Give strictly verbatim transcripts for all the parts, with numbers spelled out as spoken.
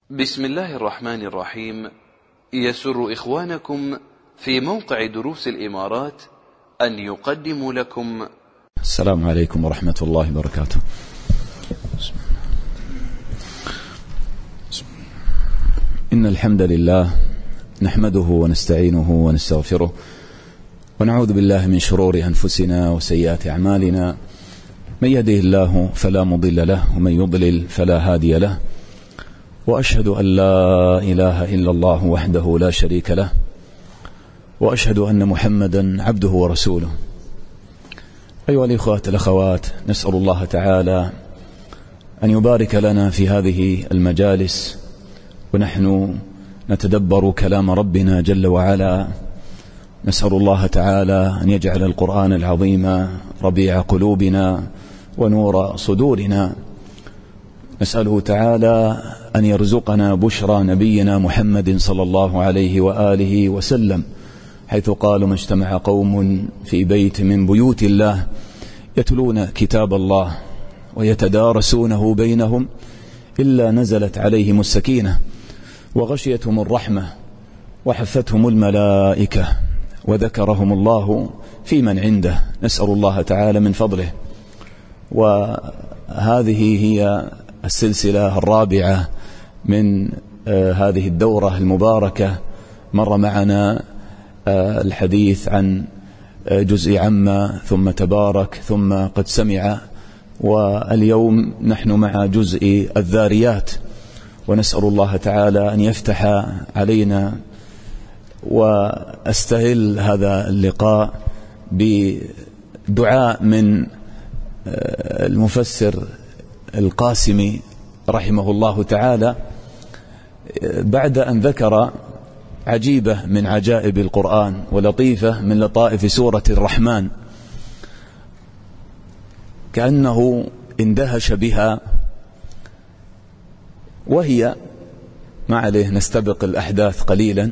بسم الله الرحمن الرحيم. يسر إخوانكم في موقع دروس الإمارات أن يقدموا لكم السلام عليكم ورحمة الله وبركاته. إن الحمد لله نحمده ونستعينه ونستغفره ونعوذ بالله من شرور أنفسنا وسيئات أعمالنا، من يهده الله فلا مضل له ومن يضلل فلا هادي له، وأشهد أن لا إله إلا الله وحده لا شريك له، وأشهد أن محمدا عبده ورسوله. أيها الإخوة الأخوات، نسأل الله تعالى أن يبارك لنا في هذه المجالس ونحن نتدبر كلام ربنا جل وعلا. نسأل الله تعالى أن يجعل القرآن العظيم ربيع قلوبنا ونور صدورنا. نسأله تعالى أن يرزقنا بشرى نبينا محمد صلى الله عليه وآله وسلم، حيث قال: ما اجتمع قوم في بيت من بيوت الله يتلون كتاب الله ويتدارسونه بينهم إلا نزلت عليهم السكينة وغشيتهم الرحمة وحفتهم الملائكة وذكرهم الله في من عنده. نسأل الله تعالى من فضله. وهذه هي السلسلة الرابعة من آه هذه الدورة المباركة. مر معنا آه الحديث عن آه جزء عما ثم تبارك ثم قد سمع، واليوم نحن مع جزء الذاريات، ونسأل الله تعالى أن يفتح علينا. وأستهل هذا اللقاء بدعاء من آه المفسر القاسمي رحمه الله تعالى، بعد أن ذكر عجيبة من عجائب القرآن ولطيفة من لطائف سورة الرحمن، كأنه اندهش بها، وهي ما عليه نستبق الأحداث قليلا.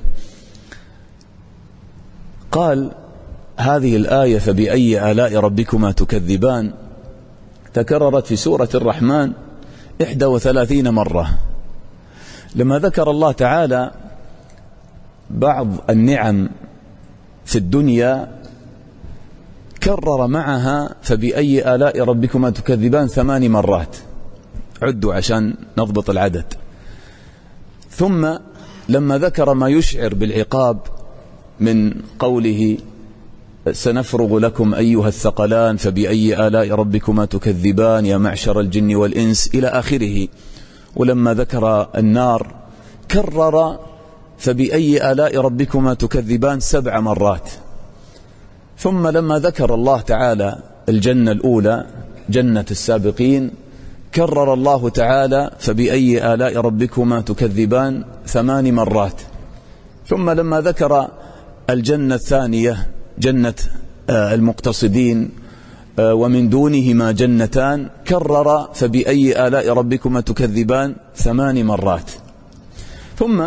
قال: هذه الآية فبأي آلاء ربكما تكذبان تكررت في سورة الرحمن إحدى وثلاثين مرة. لما ذكر الله تعالى بعض النعم في الدنيا كرر معها فبأي آلاء ربكما تكذبان ثمان مرات. عدوا عشان نضبط العدد. ثم لما ذكر ما يشعر بالعقاب من قوله: سنفرغ لكم أيها الثقلان فبأي آلاء ربكما تكذبان يا معشر الجن والإنس إلى آخره. ولما ذكر النار كرر فبأي آلاء ربكما تكذبان سبع مرات. ثم لما ذكر الله تعالى الجنة الأولى جنة السابقين كرر الله تعالى فبأي آلاء ربكما تكذبان ثمان مرات. ثم لما ذكر الجنة الثانية جنة المقتصدين ومن دونهما جنتان كرر فبأي آلاء ربكما تكذبان ثمان مرات. ثم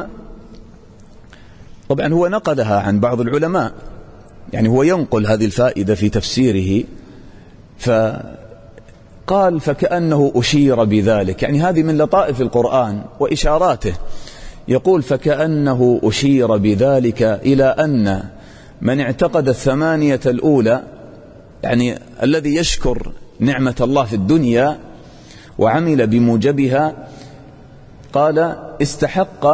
طبعا هو نقلها عن بعض العلماء، يعني هو ينقل هذه الفائدة في تفسيره، فقال: فكأنه أشير بذلك، يعني هذه من لطائف القرآن وإشاراته. يقول: فكأنه أشير بذلك إلى أن من اعتقد الثمانية الأولى، يعني الذي يشكر نعمة الله في الدنيا وعمل بموجبها، قال: استحق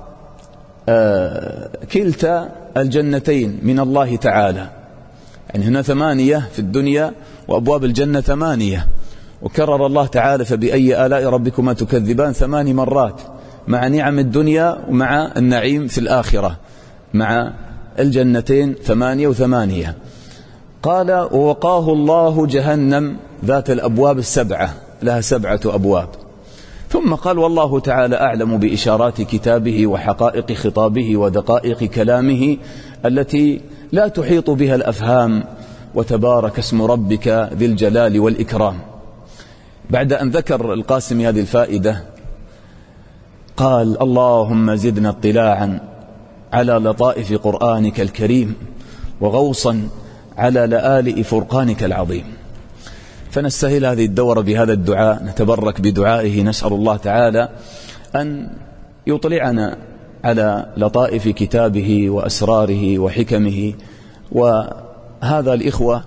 آه كلتا الجنتين من الله تعالى. يعني هنا ثمانية في الدنيا وأبواب الجنة ثمانية، وكرر الله تعالى فبأي آلاء ربكما تكذبان ثمان مرات، مع نعم الدنيا ومع النعيم في الآخرة، مع الجنتين ثمانية وثمانية. قال: ووقاه الله جهنم ذات الأبواب السبعة، لها سبعة أبواب. ثم قال: والله تعالى أعلم بإشارات كتابه وحقائق خطابه ودقائق كلامه التي لا تحيط بها الأفهام، وتبارك اسم ربك ذي الجلال والإكرام. بعد أن ذكر القاسم هذه الفائدة قال: اللهم زدنا اطلاعا على لطائف قرآنك الكريم وغوصا على لآلئ فرقانك العظيم. فنستهل هذه الدورة بهذا الدعاء، نتبرك بدعائه، نسأل الله تعالى أن يطلعنا على لطائف كتابه وأسراره وحكمه. وهذا الإخوة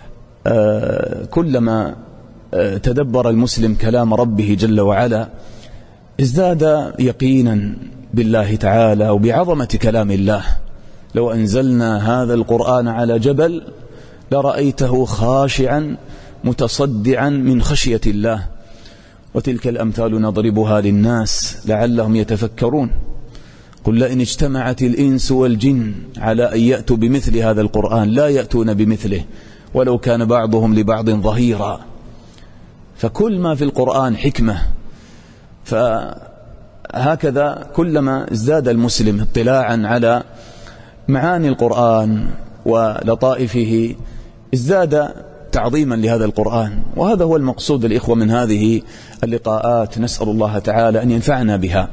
كلما تدبر المسلم كلام ربه جل وعلا ازداد يقينا بالله تعالى وبعظمة كلام الله. لو أنزلنا هذا القرآن على جبل لرأيته خاشعا متصدعا من خشية الله. وتلك الأمثال نضربها للناس لعلهم يتفكرون. قل لئن اجتمعت الإنس والجن على أن يأتوا بمثل هذا القرآن لا يأتون بمثله ولو كان بعضهم لبعض ظهيرا. فكل ما في القرآن حكمة. فهكذا كلما ازداد المسلم اطلاعا على معاني القرآن ولطائفه ازداد تعظيما لهذا القرآن. وهذا هو المقصود الإخوة من هذه اللقاءات. نسأل الله تعالى أن ينفعنا بها.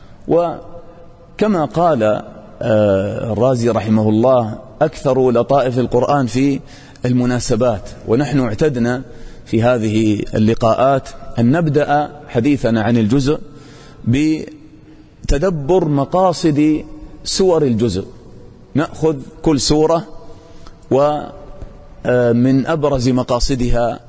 وكما قال الرازي رحمه الله أكثر لطائف القرآن في المناسبات. ونحن اعتدنا في هذه اللقاءات أن نبدأ حديثنا عن الجزء بتدبر مقاصد سور الجزء. نأخذ كل سورة ومن أبرز مقاصدها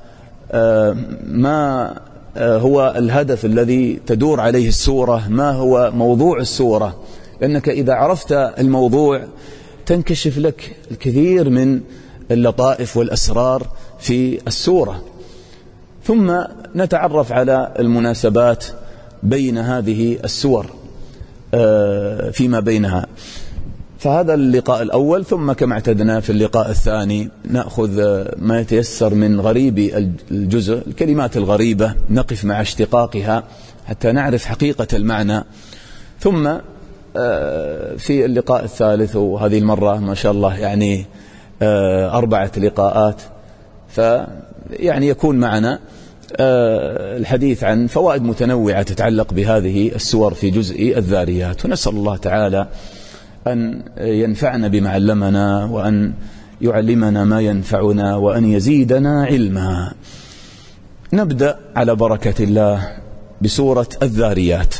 ما هو الهدف الذي تدور عليه السورة، ما هو موضوع السورة. لأنك إذا عرفت الموضوع تنكشف لك الكثير من اللطائف والأسرار في السورة. ثم نتعرف على المناسبات بين هذه السور فيما بينها. فهذا اللقاء الأول. ثم كما اعتدنا في اللقاء الثاني نأخذ ما يتيسر من غريب الجزء، الكلمات الغريبة، نقف مع اشتقاقها حتى نعرف حقيقة المعنى. ثم في اللقاء الثالث، وهذه المرة ما شاء الله يعني أربعة لقاءات، فيعني يكون معنا الحديث عن فوائد متنوعة تتعلق بهذه السور في جزء الذاريات. ونسأل الله تعالى أن ينفعنا بما علمنا وأن يعلمنا ما ينفعنا وأن يزيدنا علما. نبدأ على بركة الله بسورة الذاريات.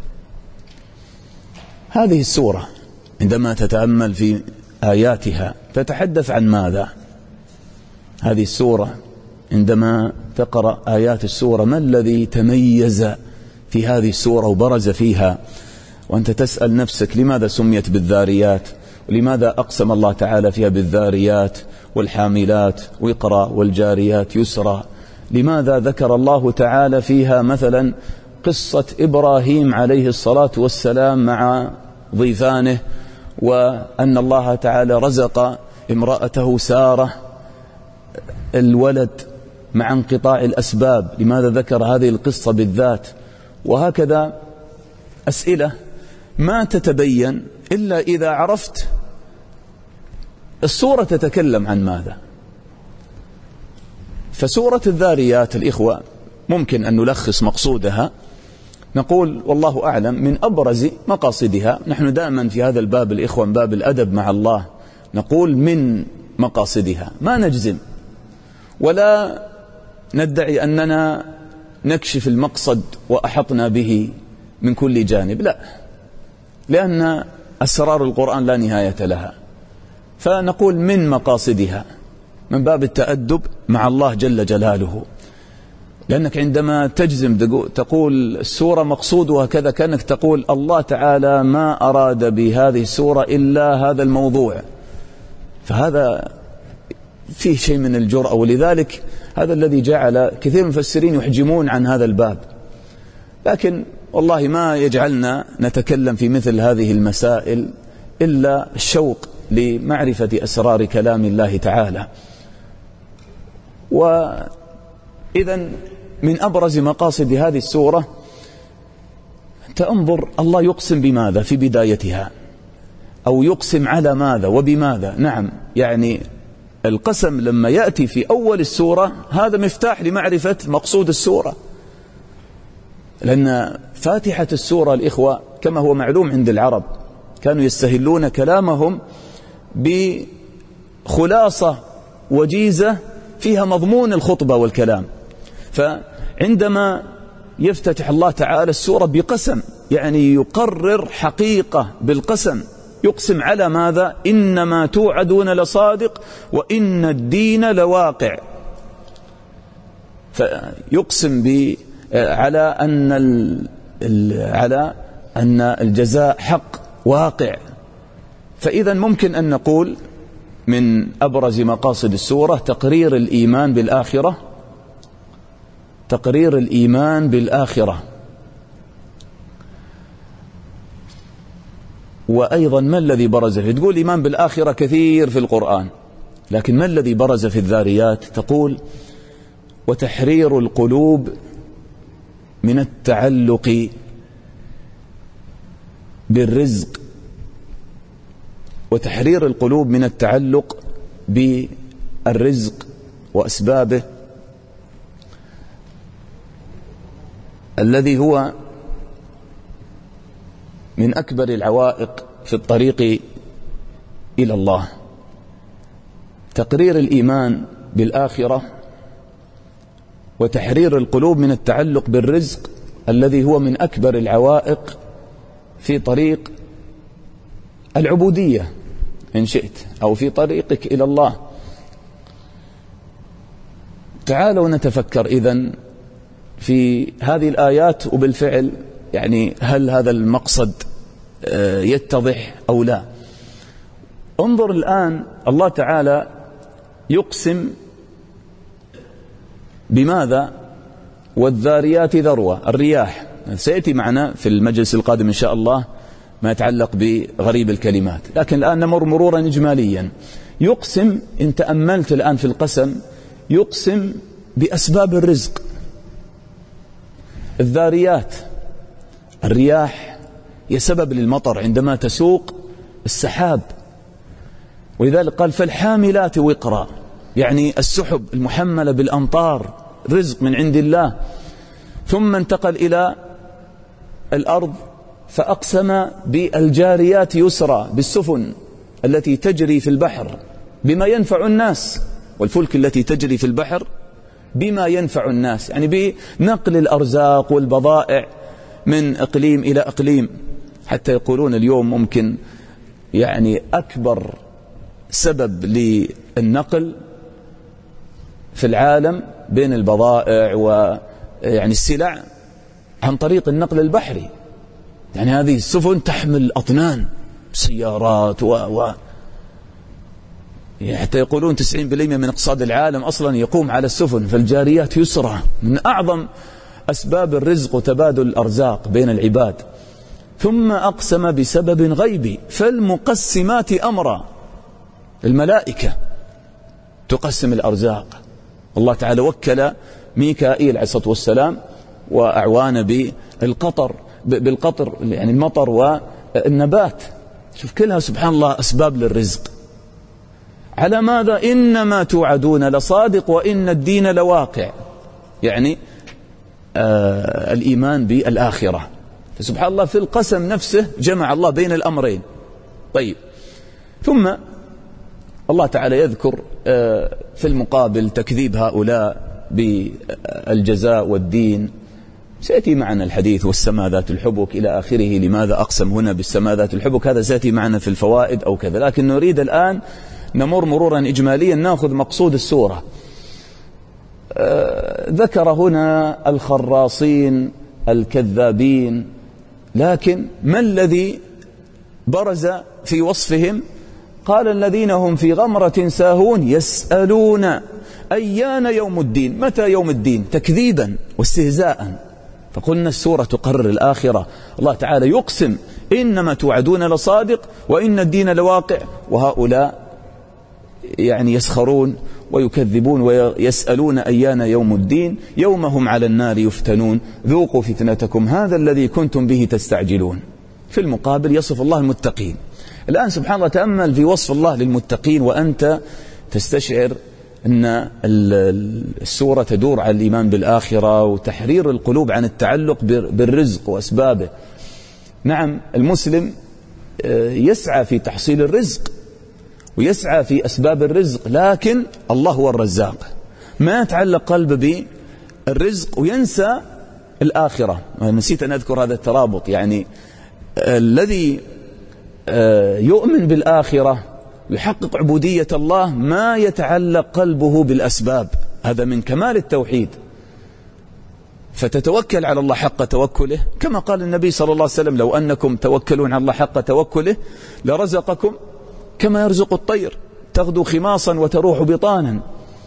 هذه السورة عندما تتأمل في آياتها تتحدث عن ماذا؟ هذه السورة عندما تقرأ آيات السورة ما الذي تميز في هذه السورة وبرز فيها؟ وأنت تسأل نفسك لماذا سميت بالذاريات، ولماذا أقسم الله تعالى فيها بالذاريات والحاملات وقرا والجاريات يسرا؟ لماذا ذكر الله تعالى فيها مثلا قصة إبراهيم عليه الصلاة والسلام مع ضيفانه، وأن الله تعالى رزق امرأته سارة الولد مع انقطاع الأسباب؟ لماذا ذكر هذه القصة بالذات؟ وهكذا أسئلة ما تتبين إلا إذا عرفت السورة تتكلم عن ماذا. فسورة الذاريات الإخوة ممكن أن نلخص مقصودها، نقول والله أعلم من أبرز مقاصدها. نحن دائما في هذا الباب الإخوة، باب الأدب مع الله، نقول من مقاصدها، ما نجزم ولا ندعي أننا نكشف المقصد وأحطنا به من كل جانب، لا، لأن أسرار القرآن لا نهاية لها. فنقول من مقاصدها من باب التأدب مع الله جل جلاله. لأنك عندما تجزم تقول السورة مقصودها كذا، كأنك تقول الله تعالى ما أراد بهذه السورة إلا هذا الموضوع، فهذا فيه شيء من الجرأة. ولذلك هذا الذي جعل كثير من المفسرين يحجمون عن هذا الباب. لكن والله ما يجعلنا نتكلم في مثل هذه المسائل إلا الشوق لمعرفة أسرار كلام الله تعالى. وإذا من أبرز مقاصد هذه السورة تنظر الله يقسم بماذا في بدايتها، أو يقسم على ماذا وبماذا. نعم، يعني القسم لما يأتي في أول السورة هذا مفتاح لمعرفة مقصود السورة، لأن فاتحة السورة الإخوة كما هو معلوم عند العرب كانوا يستهلون كلامهم بخلاصة وجيزة فيها مضمون الخطبة والكلام. فعندما يفتتح الله تعالى السورة بقسم يعني يقرر حقيقة بالقسم. يقسم على ماذا؟ إنما توعدون لصادق وإن الدين لواقع. فيقسم ب على أن على أن الجزاء حق واقع. فإذا ممكن أن نقول من أبرز مقاصد السورة تقرير الإيمان بالآخرة، تقرير الإيمان بالآخرة. وأيضا ما الذي برز فيه؟ تقول الإيمان بالآخرة كثير في القرآن، لكن ما الذي برز في الذاريات؟ تقول وتحرير القلوب من التعلق بالرزق، وتحرير القلوب من التعلق بالرزق وأسبابه الذي هو من أكبر العوائق في الطريق إلى الله. تقرير الإيمان بالآخرة وتحرير القلوب من التعلق بالرزق الذي هو من أكبر العوائق في طريق العبودية إن شئت، أو في طريقك إلى الله. تعالوا نتفكر إذن في هذه الآيات، وبالفعل يعني هل هذا المقصد يتضح أو لا؟ انظر الآن، الله تعالى يقسم بماذا؟ والذاريات ذروة، الرياح. سيأتي معنا في المجلس القادم إن شاء الله ما يتعلق بغريب الكلمات، لكن الآن نمر مرورا إجماليا. يقسم، إن تأملت الآن في القسم، يقسم بأسباب الرزق. الذاريات، الرياح هي سبب للمطر عندما تسوق السحاب، ولذلك قال فالحاملات وقرا، يعني السحب المحملة بالأمطار رزق من عند الله. ثم انتقل إلى الأرض فأقسم بالجاريات يسرا، بالسفن التي تجري في البحر بما ينفع الناس، والفلك التي تجري في البحر بما ينفع الناس، يعني بنقل الأرزاق والبضائع من إقليم إلى إقليم. حتى يقولون اليوم ممكن يعني أكبر سبب للنقل في العالم بين البضائع ويعني السلع عن طريق النقل البحري. يعني هذه السفن تحمل أطنان سيارات و, و يعني حتى يقولون تسعين بالمئة من اقتصاد العالم أصلا يقوم على السفن. فالجاريات يسرى من أعظم أسباب الرزق وتبادل الأرزاق بين العباد. ثم أقسم بسبب غيبي فالمقسمات أمرا، الملائكة تقسم الأرزاق. الله تعالى وكل ميكائيل عليه الصلاة والسلام وأعوانه بالقطر بالقطر يعني المطر والنبات. شوف كلها سبحان الله أسباب للرزق. على ماذا؟ إنما توعدون لصادق وإن الدين لواقع، يعني آه الإيمان بالآخرة. فسبحان الله في القسم نفسه جمع الله بين الأمرين. طيب، ثم الله تعالى يذكر آه في المقابل تكذيب هؤلاء بالجزاء والدين. سيأتي معنا الحديث والسماء ذات الحبك إلى آخره. لماذا أقسم هنا بالسماء ذات الحبك؟ هذا سيأتي معنا في الفوائد أو كذا، لكن نريد الآن نمر مرورا إجماليا نأخذ مقصود السورة. آه ذكر هنا الخراصين الكذابين، لكن ما الذي برز في وصفهم؟ قال الذين هم في غمرة ساهون يسألون أيان يوم الدين. متى يوم الدين؟ تكذيبا واستهزاء. فقلنا السورة تقرر الآخرة. الله تعالى يقسم إنما توعدون لصادق وإن الدين لواقع، وهؤلاء يعني يسخرون ويكذبون ويسألون أيان يوم الدين يوم هم على النار يفتنون ذوقوا فتنتكم هذا الذي كنتم به تستعجلون. في المقابل يصف الله المتقين. الآن سبحان الله تأمل في وصف الله للمتقين وأنت تستشعر أن السورة تدور على الإيمان بالآخرة وتحرير القلوب عن التعلق بالرزق وأسبابه. نعم، المسلم يسعى في تحصيل الرزق ويسعى في أسباب الرزق، لكن الله هو الرزاق. ما يتعلق قلبه بالرزق وينسى الآخرة. نسيت أن أذكر هذا الترابط، يعني الذي يؤمن بالآخرة يحقق عبودية الله ما يتعلق قلبه بالأسباب، هذا من كمال التوحيد. فتتوكل على الله حق توكله، كما قال النبي صلى الله عليه وسلم: لو أنكم توكلون على الله حق توكله لرزقكم كما يرزق الطير تغدو خماصا وتروح بطانا.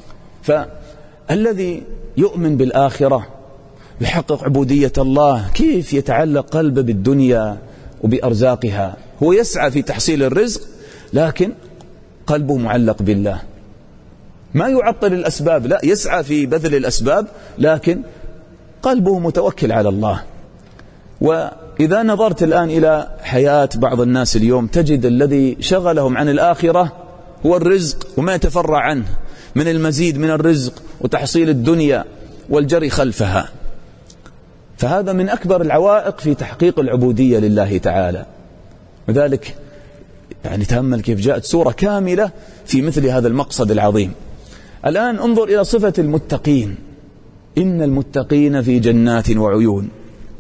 فالذي يؤمن بالآخرة يحقق عبودية الله. كيف يتعلق قلبه بالدنيا وبأرزاقها؟ هو يسعى في تحصيل الرزق لكن قلبه معلق بالله، ما يعطل الأسباب، لا، يسعى في بذل الأسباب لكن قلبه متوكل على الله. وإذا نظرت الآن إلى حياة بعض الناس اليوم تجد الذي شغلهم عن الآخرة هو الرزق وما يتفرع عنه من المزيد من الرزق وتحصيل الدنيا والجري خلفها. فهذا من أكبر العوائق في تحقيق العبودية لله تعالى. وذلك يعني تأمل كيف جاءت سورة كاملة في مثل هذا المقصد العظيم. الآن انظر إلى صفة المتقين: إن المتقين في جنات وعيون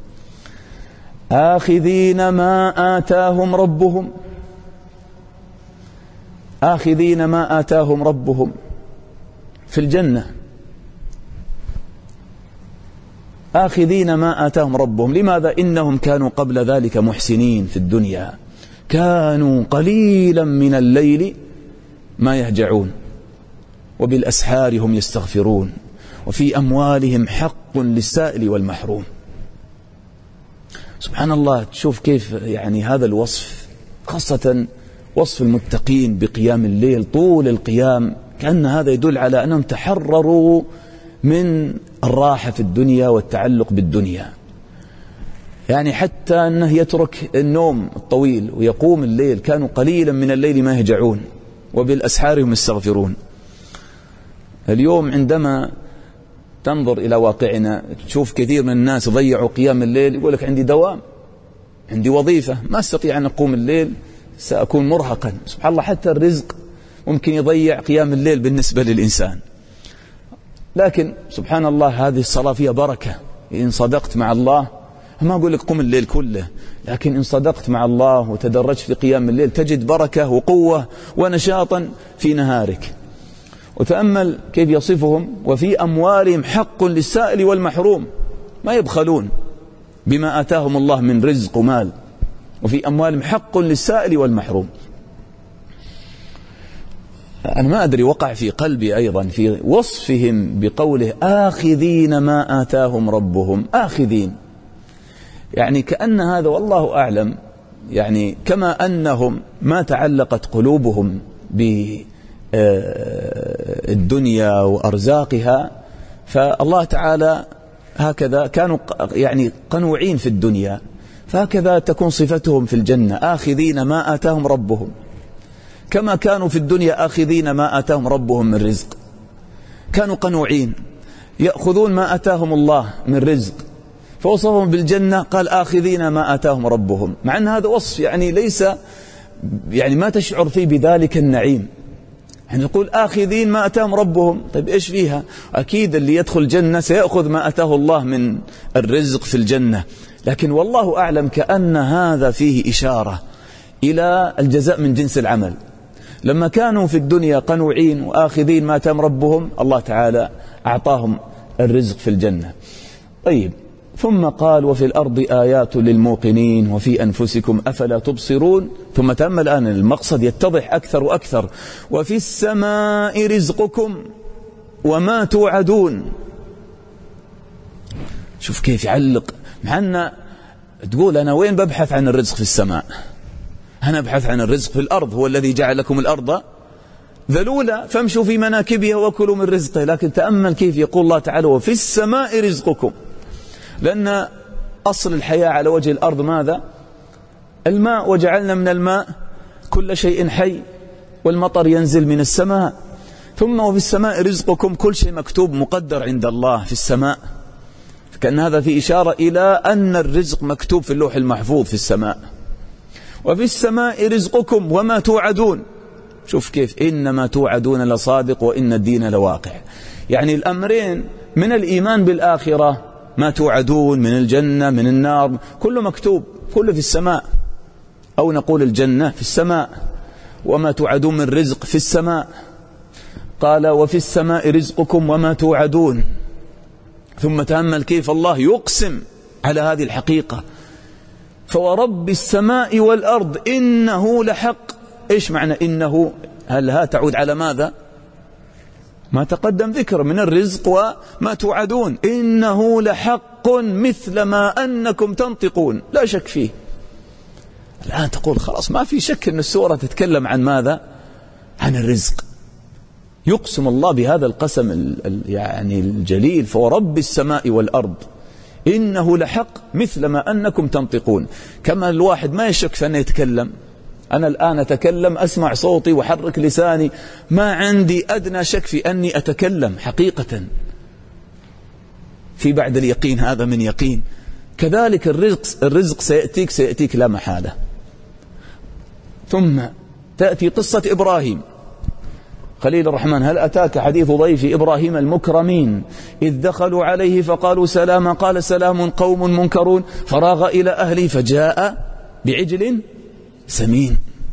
آخذين ما آتاهم ربهم آخذين ما آتاهم ربهم في الجنة، آخذين ما آتاهم ربهم. لماذا؟ إنهم كانوا قبل ذلك محسنين في الدنيا، كانوا قليلا من الليل ما يهجعون وبالأسحار هم يستغفرون وفي أموالهم حق للسائل والمحروم. سبحان الله، تشوف كيف يعني هذا الوصف، خاصة وصف المتقين بقيام الليل طول القيام، كأن هذا يدل على أنهم تحرروا من الراحة في الدنيا والتعلق بالدنيا. يعني حتى أنه يترك النوم الطويل ويقوم الليل، كانوا قليلا من الليل ما يهجعون وبالأسحار هم يستغفرون. اليوم عندما تنظر إلى واقعنا تشوف كثير من الناس ضيعوا قيام الليل، يقول لك عندي دوام، عندي وظيفة، ما استطيع أن أقوم الليل، سأكون مرهقا. سبحان الله، حتى الرزق ممكن يضيع قيام الليل بالنسبة للإنسان. لكن سبحان الله هذه الصلاة فيها بركة. إن صدقت مع الله، ما أقول لك قم الليل كله، لكن إن صدقت مع الله وتدرجت في قيام الليل تجد بركة وقوة ونشاطا في نهارك. وتأمل كيف يصفهم: وفي أموالهم حق للسائل والمحروم، ما يبخلون بما آتاهم الله من رزق ومال، وفي أموالهم حق للسائل والمحروم. أنا ما أدري وقع في قلبي أيضا في وصفهم بقوله آخذين ما آتاهم ربهم، آخذين، يعني كأن هذا والله أعلم، يعني كما أنهم ما تعلقت قلوبهم بالدنيا وأرزاقها، فالله تعالى هكذا كانوا يعني قنوعين في الدنيا، فهكذا تكون صفتهم في الجنة: آخذين ما آتاهم ربهم، كما كانوا في الدنيا آخذين ما آتاهم ربهم من رزق، كانوا قنوعين يأخذون ما آتاهم الله من رزق، فوصفهم بالجنة قال آخذين ما آتاهم ربهم، مع أن هذا وصف يعني ليس يعني ما تشعر فيه بذلك النعيم. يعني نقول آخذين ما آتاهم ربهم، طيب إيش فيها؟ أكيد اللي يدخل الجنة سيأخذ ما آتاه الله من الرزق في الجنة، لكن والله أعلم كأن هذا فيه إشارة إلى الجزاء من جنس العمل. لما كانوا في الدنيا قنوعين وآخذين ما آتاهم ربهم، الله تعالى أعطاهم الرزق في الجنة. طيب، ثم قال: وفي الأرض آيات للموقنين وفي أنفسكم أفلا تبصرون. ثم تأمل الآن المقصد يتضح أكثر وأكثر: وفي السماء رزقكم وما توعدون. شوف كيف يعلق، مع أن تقول أنا وين ببحث عن الرزق في السماء؟ أنا أبحث عن الرزق في الأرض، هو الذي جعل لكم الأرض ذلولا فامشوا في مناكبها وكلوا من رزقه. لكن تأمل كيف يقول الله تعالى: وفي السماء رزقكم، لأن أصل الحياة على وجه الأرض ماذا؟ الماء، وجعلنا من الماء كل شيء حي، والمطر ينزل من السماء. ثم وفي السماء رزقكم، كل شيء مكتوب مقدر عند الله في السماء، كأن هذا في إشارة إلى أن الرزق مكتوب في اللوح المحفوظ في السماء. وفي السماء رزقكم وما توعدون. شوف كيف: إنما توعدون لصادق وإن الدين لواقع. يعني الأمرين من الإيمان بالآخرة ما توعدون من الجنة من النار كله مكتوب، كله في السماء، أو نقول الجنة في السماء وما توعدون من رزق في السماء. قال وفي السماء رزقكم وما توعدون. ثم تأمل كيف الله يقسم على هذه الحقيقة، فورب السماء والأرض إنه لحق. إيش معنى إنه؟ هل ها تعود على ماذا؟ ما تقدم ذكر من الرزق وما توعدون. إنه لحق مثل ما أنكم تنطقون، لا شك فيه. الآن تقول خلاص ما في شك أن السورة تتكلم عن ماذا؟ عن الرزق. يقسم الله بهذا القسم يعني الجليل، فورب السماء والأرض إنه لحق مثل ما أنكم تنطقون. كما الواحد ما يشك في أنه يتكلم. أنا الآن أتكلم، أسمع صوتي وحرك لساني، ما عندي أدنى شك في أني أتكلم حقيقة. في بعد اليقين هذا من يقين. كذلك الرزق الرزق سيأتيك سيأتيك لا محالة. ثم تأتي قصة إبراهيم خليل الرحمن. هل أتاك حديث ضيف إبراهيم المكرمين إذ دخلوا عليه فقالوا سلاما قال سلام قوم منكرون فراغ إلى أهله فجاء بعجل سمين.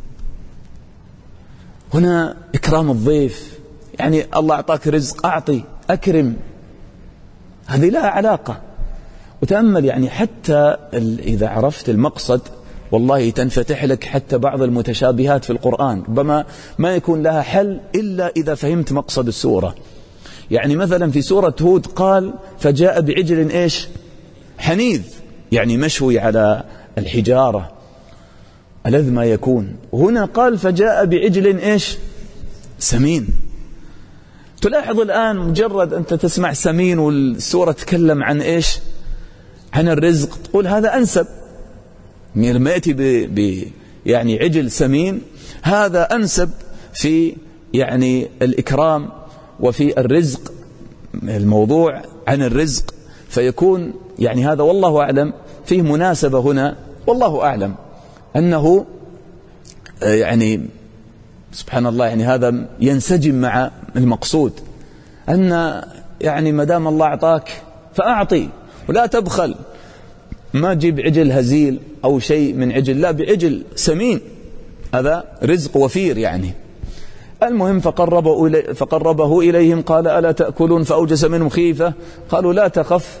هنا إكرام الضيف، يعني الله أعطاك رزق أعطي أكرم، هذه لها علاقة. وتأمل يعني حتى إذا عرفت المقصد والله تنفتح لك حتى بعض المتشابهات في القرآن، ربما ما يكون لها حل إلا إذا فهمت مقصد السورة. يعني مثلا في سورة هود قال فجاء بعجل إيش؟ حنيذ، يعني مشوي على الحجارة ألذ ما يكون. وهنا قال فجاء بعجل إيش؟ سمين. تلاحظ الآن مجرد أنت تسمع سمين والسورة تتكلم عن إيش؟ عن الرزق، تقول هذا أنسب. لما يأتي ب... ب... يعني عجل سمين هذا أنسب في يعني الإكرام وفي الرزق، الموضوع عن الرزق، فيكون يعني هذا والله أعلم فيه مناسبة هنا، والله أعلم أنه يعني سبحان الله يعني هذا ينسجم مع المقصود، أن يعني مدام الله أعطاك فأعطي ولا تبخل. ما تجيب عجل هزيل أو شيء من عجل، لا، بعجل سمين، هذا رزق وفير يعني. المهم فقربه, إلي فقربه إليهم قال ألا تأكلون فأوجس منهم خيفة. قالوا لا تخف،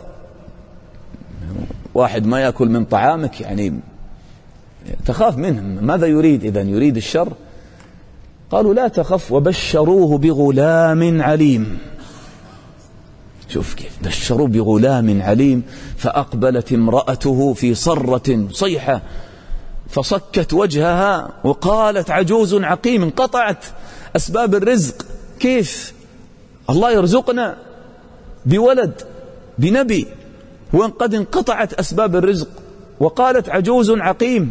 واحد ما يأكل من طعامك يعني تخاف منهم، ماذا يريد؟ إذن يريد الشر. قالوا لا تخف وبشروه بغلام عليم. شوف كيف بشروا بغلام عليم. فأقبلت امرأته في صرة صيحة فصكت وجهها وقالت عجوز عقيم. انقطعت أسباب الرزق. كيف الله يرزقنا بولد بنبي وان قد انقطعت أسباب الرزق؟ وقالت عجوز عقيم.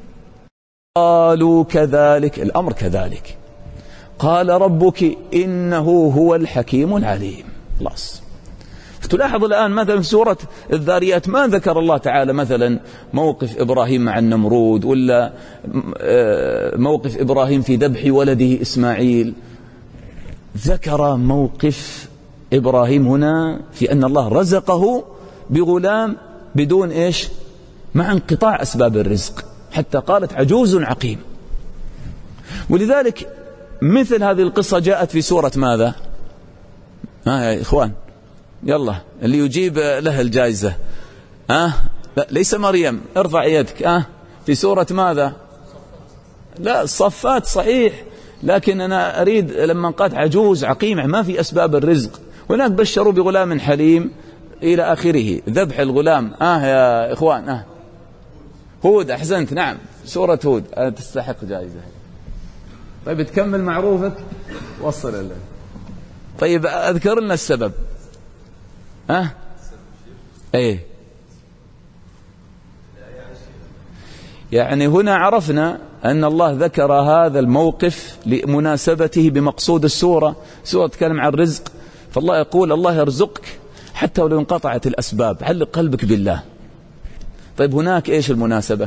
قالوا كذلك الأمر كذلك قال ربك إنه هو الحكيم العليم. خلاص. تلاحظ الآن مثلا في سورة الذاريات ما ذكر الله تعالى مثلا موقف إبراهيم مع النمرود، ولا موقف إبراهيم في ذبح ولده إسماعيل. ذكر موقف إبراهيم هنا في أن الله رزقه بغلام بدون إيش؟ مع انقطاع أسباب الرزق، حتى قالت عجوز عقيم. ولذلك مثل هذه القصة جاءت في سورة ماذا؟ ها يا إخوان يلا اللي يجيب له الجائزة. أه؟ لا ليس مريم، ارفع يدك. أه؟ في سورة ماذا؟ لا الصفات صحيح، لكن أنا أريد لما قالت عجوز عقيمة ما في أسباب الرزق. هناك بشروا بغلام حليم إلى آخره، ذبح الغلام. آه يا إخوان آه هود، أحسنت، نعم سورة هود. أه تستحق جائزة. طيب تكمل معروفك وصل له. طيب أذكر لنا السبب. أه؟ ايه يعني هنا عرفنا أن الله ذكر هذا الموقف لمناسبته بمقصود السورة. سورة تتكلم عن الرزق، فالله يقول الله يرزقك حتى ولو انقطعت الأسباب، علق قلبك بالله. طيب هناك إيش المناسبة؟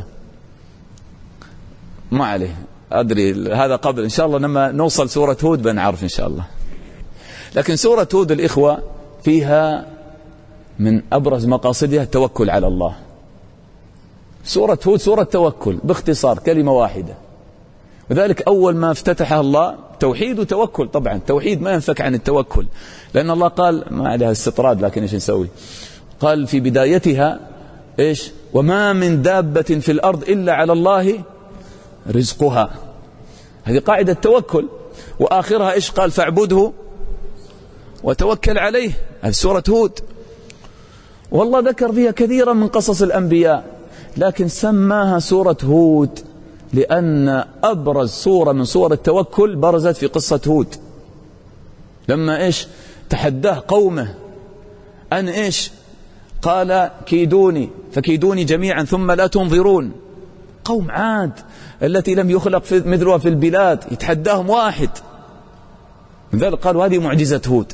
ما عليه أدري، هذا قبل إن شاء الله لما نوصل سورة هود بنعرف إن شاء الله. لكن سورة هود الإخوة فيها من أبرز مقاصدها التوكل على الله. سورة هود سورة توكل باختصار، كلمة واحدة. وذلك أول ما افتتحها الله توحيد وتوكل. طبعا التوحيد ما ينفك عن التوكل، لأن الله قال ما عليها استطراد، لكن إيش نسوي؟ قال في بدايتها إيش؟ وما من دابة في الأرض إلا على الله رزقها. هذه قاعدة التوكل. وآخرها إيش قال؟ فاعبده وتوكل عليه. هذه سورة هود. والله ذكر فيها كثيرا من قصص الأنبياء، لكن سماها سورة هود لأن أبرز سورة من سور التوكل برزت في قصة هود، لما إيش تحداه قومه أن إيش قال كيدوني فكيدوني جميعا ثم لا تنظرون. قوم عاد التي لم يخلق مثلها في البلاد يتحداهم واحد، من ذلك قالوا هذه معجزة هود.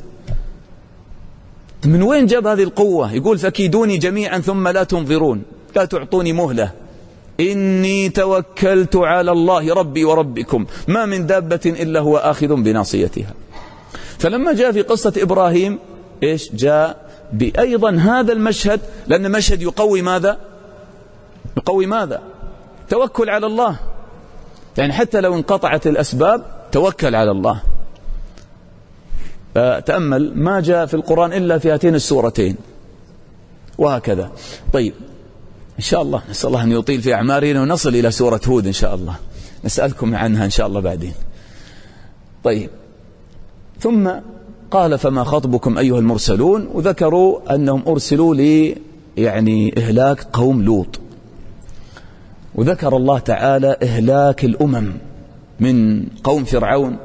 من وين جاب هذه القوة؟ يقول فكيدوني جميعا ثم لا تنظرون، لا تعطوني مهلة، إني توكلت على الله ربي وربكم ما من دابة إلا هو آخذ بناصيتها. فلما جاء في قصة إبراهيم إيش جاء بأيضا هذا المشهد، لأن مشهد يقوي ماذا؟ يقوي ماذا؟ توكل على الله. يعني حتى لو انقطعت الأسباب توكل على الله. فتأمل ما جاء في القرآن إلا في هاتين السورتين، وهكذا. طيب إن شاء الله نسأل الله أن يطيل في أعمارنا ونصل إلى سورة هود إن شاء الله، نسألكم عنها إن شاء الله بعدين. طيب ثم قال فما خطبكم أيها المرسلون، وذكروا أنهم أرسلوا لي يعني إهلاك قوم لوط. وذكر الله تعالى إهلاك الأمم من قوم فرعون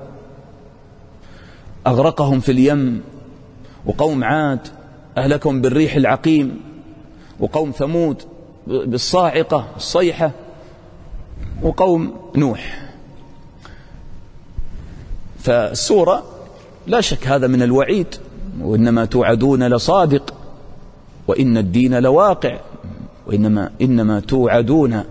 أغرقهم في اليم، وقوم عاد أهلكهم بالريح العقيم، وقوم ثمود بالصاعقة الصيحة، وقوم نوح. فالسورة لا شك هذا من الوعيد، وإنما توعدون لصادق وإن الدين لواقع، وإنما إنما توعدون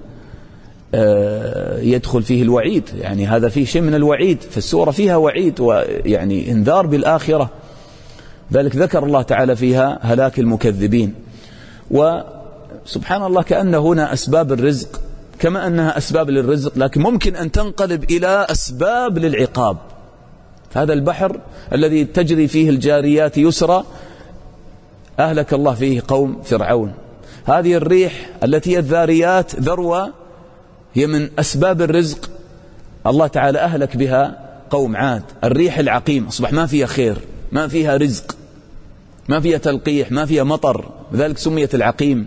يدخل فيه الوعيد، يعني هذا فيه شيء من الوعيد. فالسورة فيها وعيد ويعني انذار بالآخرة. ذلك ذكر الله تعالى فيها هلاك المكذبين. وسبحان الله كأن هنا أسباب الرزق كما أنها أسباب للرزق، لكن ممكن أن تنقلب إلى أسباب للعقاب. فهذا البحر الذي تجري فيه الجاريات يسرى أهلك الله فيه قوم فرعون. هذه الريح التي هي الذاريات ذروة هي من أسباب الرزق، الله تعالى أهلك بها قوم عاد. الريح العقيم أصبح ما فيها خير، ما فيها رزق، ما فيها تلقيح، ما فيها مطر، لذلك سميت العقيم.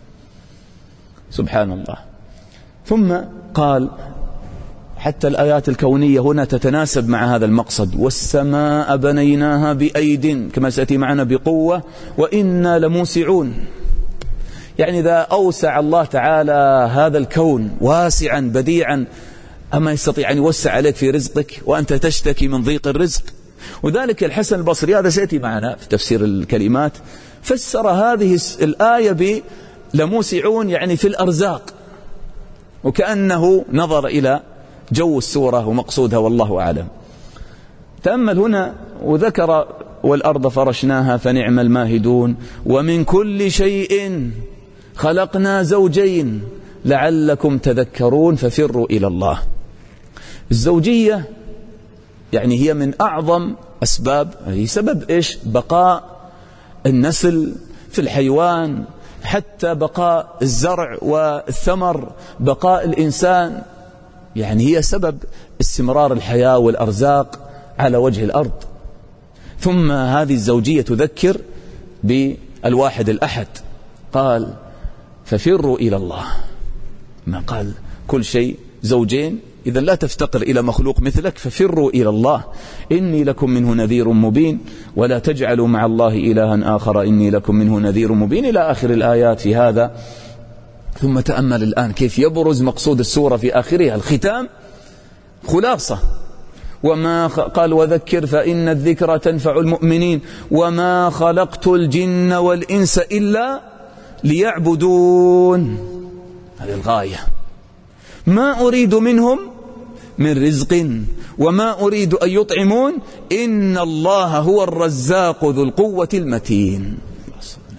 سبحان الله. ثم قال حتى الآيات الكونية هنا تتناسب مع هذا المقصد. والسماء بنيناها بأيد كما سأتي معنا بقوة وإنا لموسعون. يعني إذا أوسع الله تعالى هذا الكون واسعا بديعا، أما يستطيع أن يوسع عليك في رزقك وأنت تشتكي من ضيق الرزق؟ وذلك الحسن البصري هذا سيأتي معنا في تفسير الكلمات فسر هذه الآية بلموسعون يعني في الأرزاق، وكأنه نظر إلى جو السورة ومقصودها والله أعلم. تأمل هنا وذكر والأرض فرشناها فنعم الماهدون ومن كل شيء خلقنا زوجين لعلكم تذكرون ففروا إلى الله. الزوجية يعني هي من أعظم أسباب، هي سبب إيش؟ بقاء النسل في الحيوان، حتى بقاء الزرع والثمر، بقاء الإنسان، يعني هي سبب استمرار الحياة والأرزاق على وجه الأرض. ثم هذه الزوجية تذكر بالواحد الأحد، قال ففروا إلى الله، ما قال كل شيء زوجين، إذا لا تفتقر إلى مخلوق مثلك، ففروا إلى الله إني لكم منه نذير مبين ولا تجعلوا مع الله إلها آخر إني لكم منه نذير مبين إلى آخر الآيات في هذا. ثم تأمل الآن كيف يبرز مقصود السورة في آخرها الختام، خلاصة. وما قال وذكر فإن الذكرى تنفع المؤمنين وما خلقت الجن والإنس إلا ليعبدون. هذه الغاية، ما أريد منهم من رزق وما أريد أن يطعمون إن الله هو الرزاق ذو القوة المتين.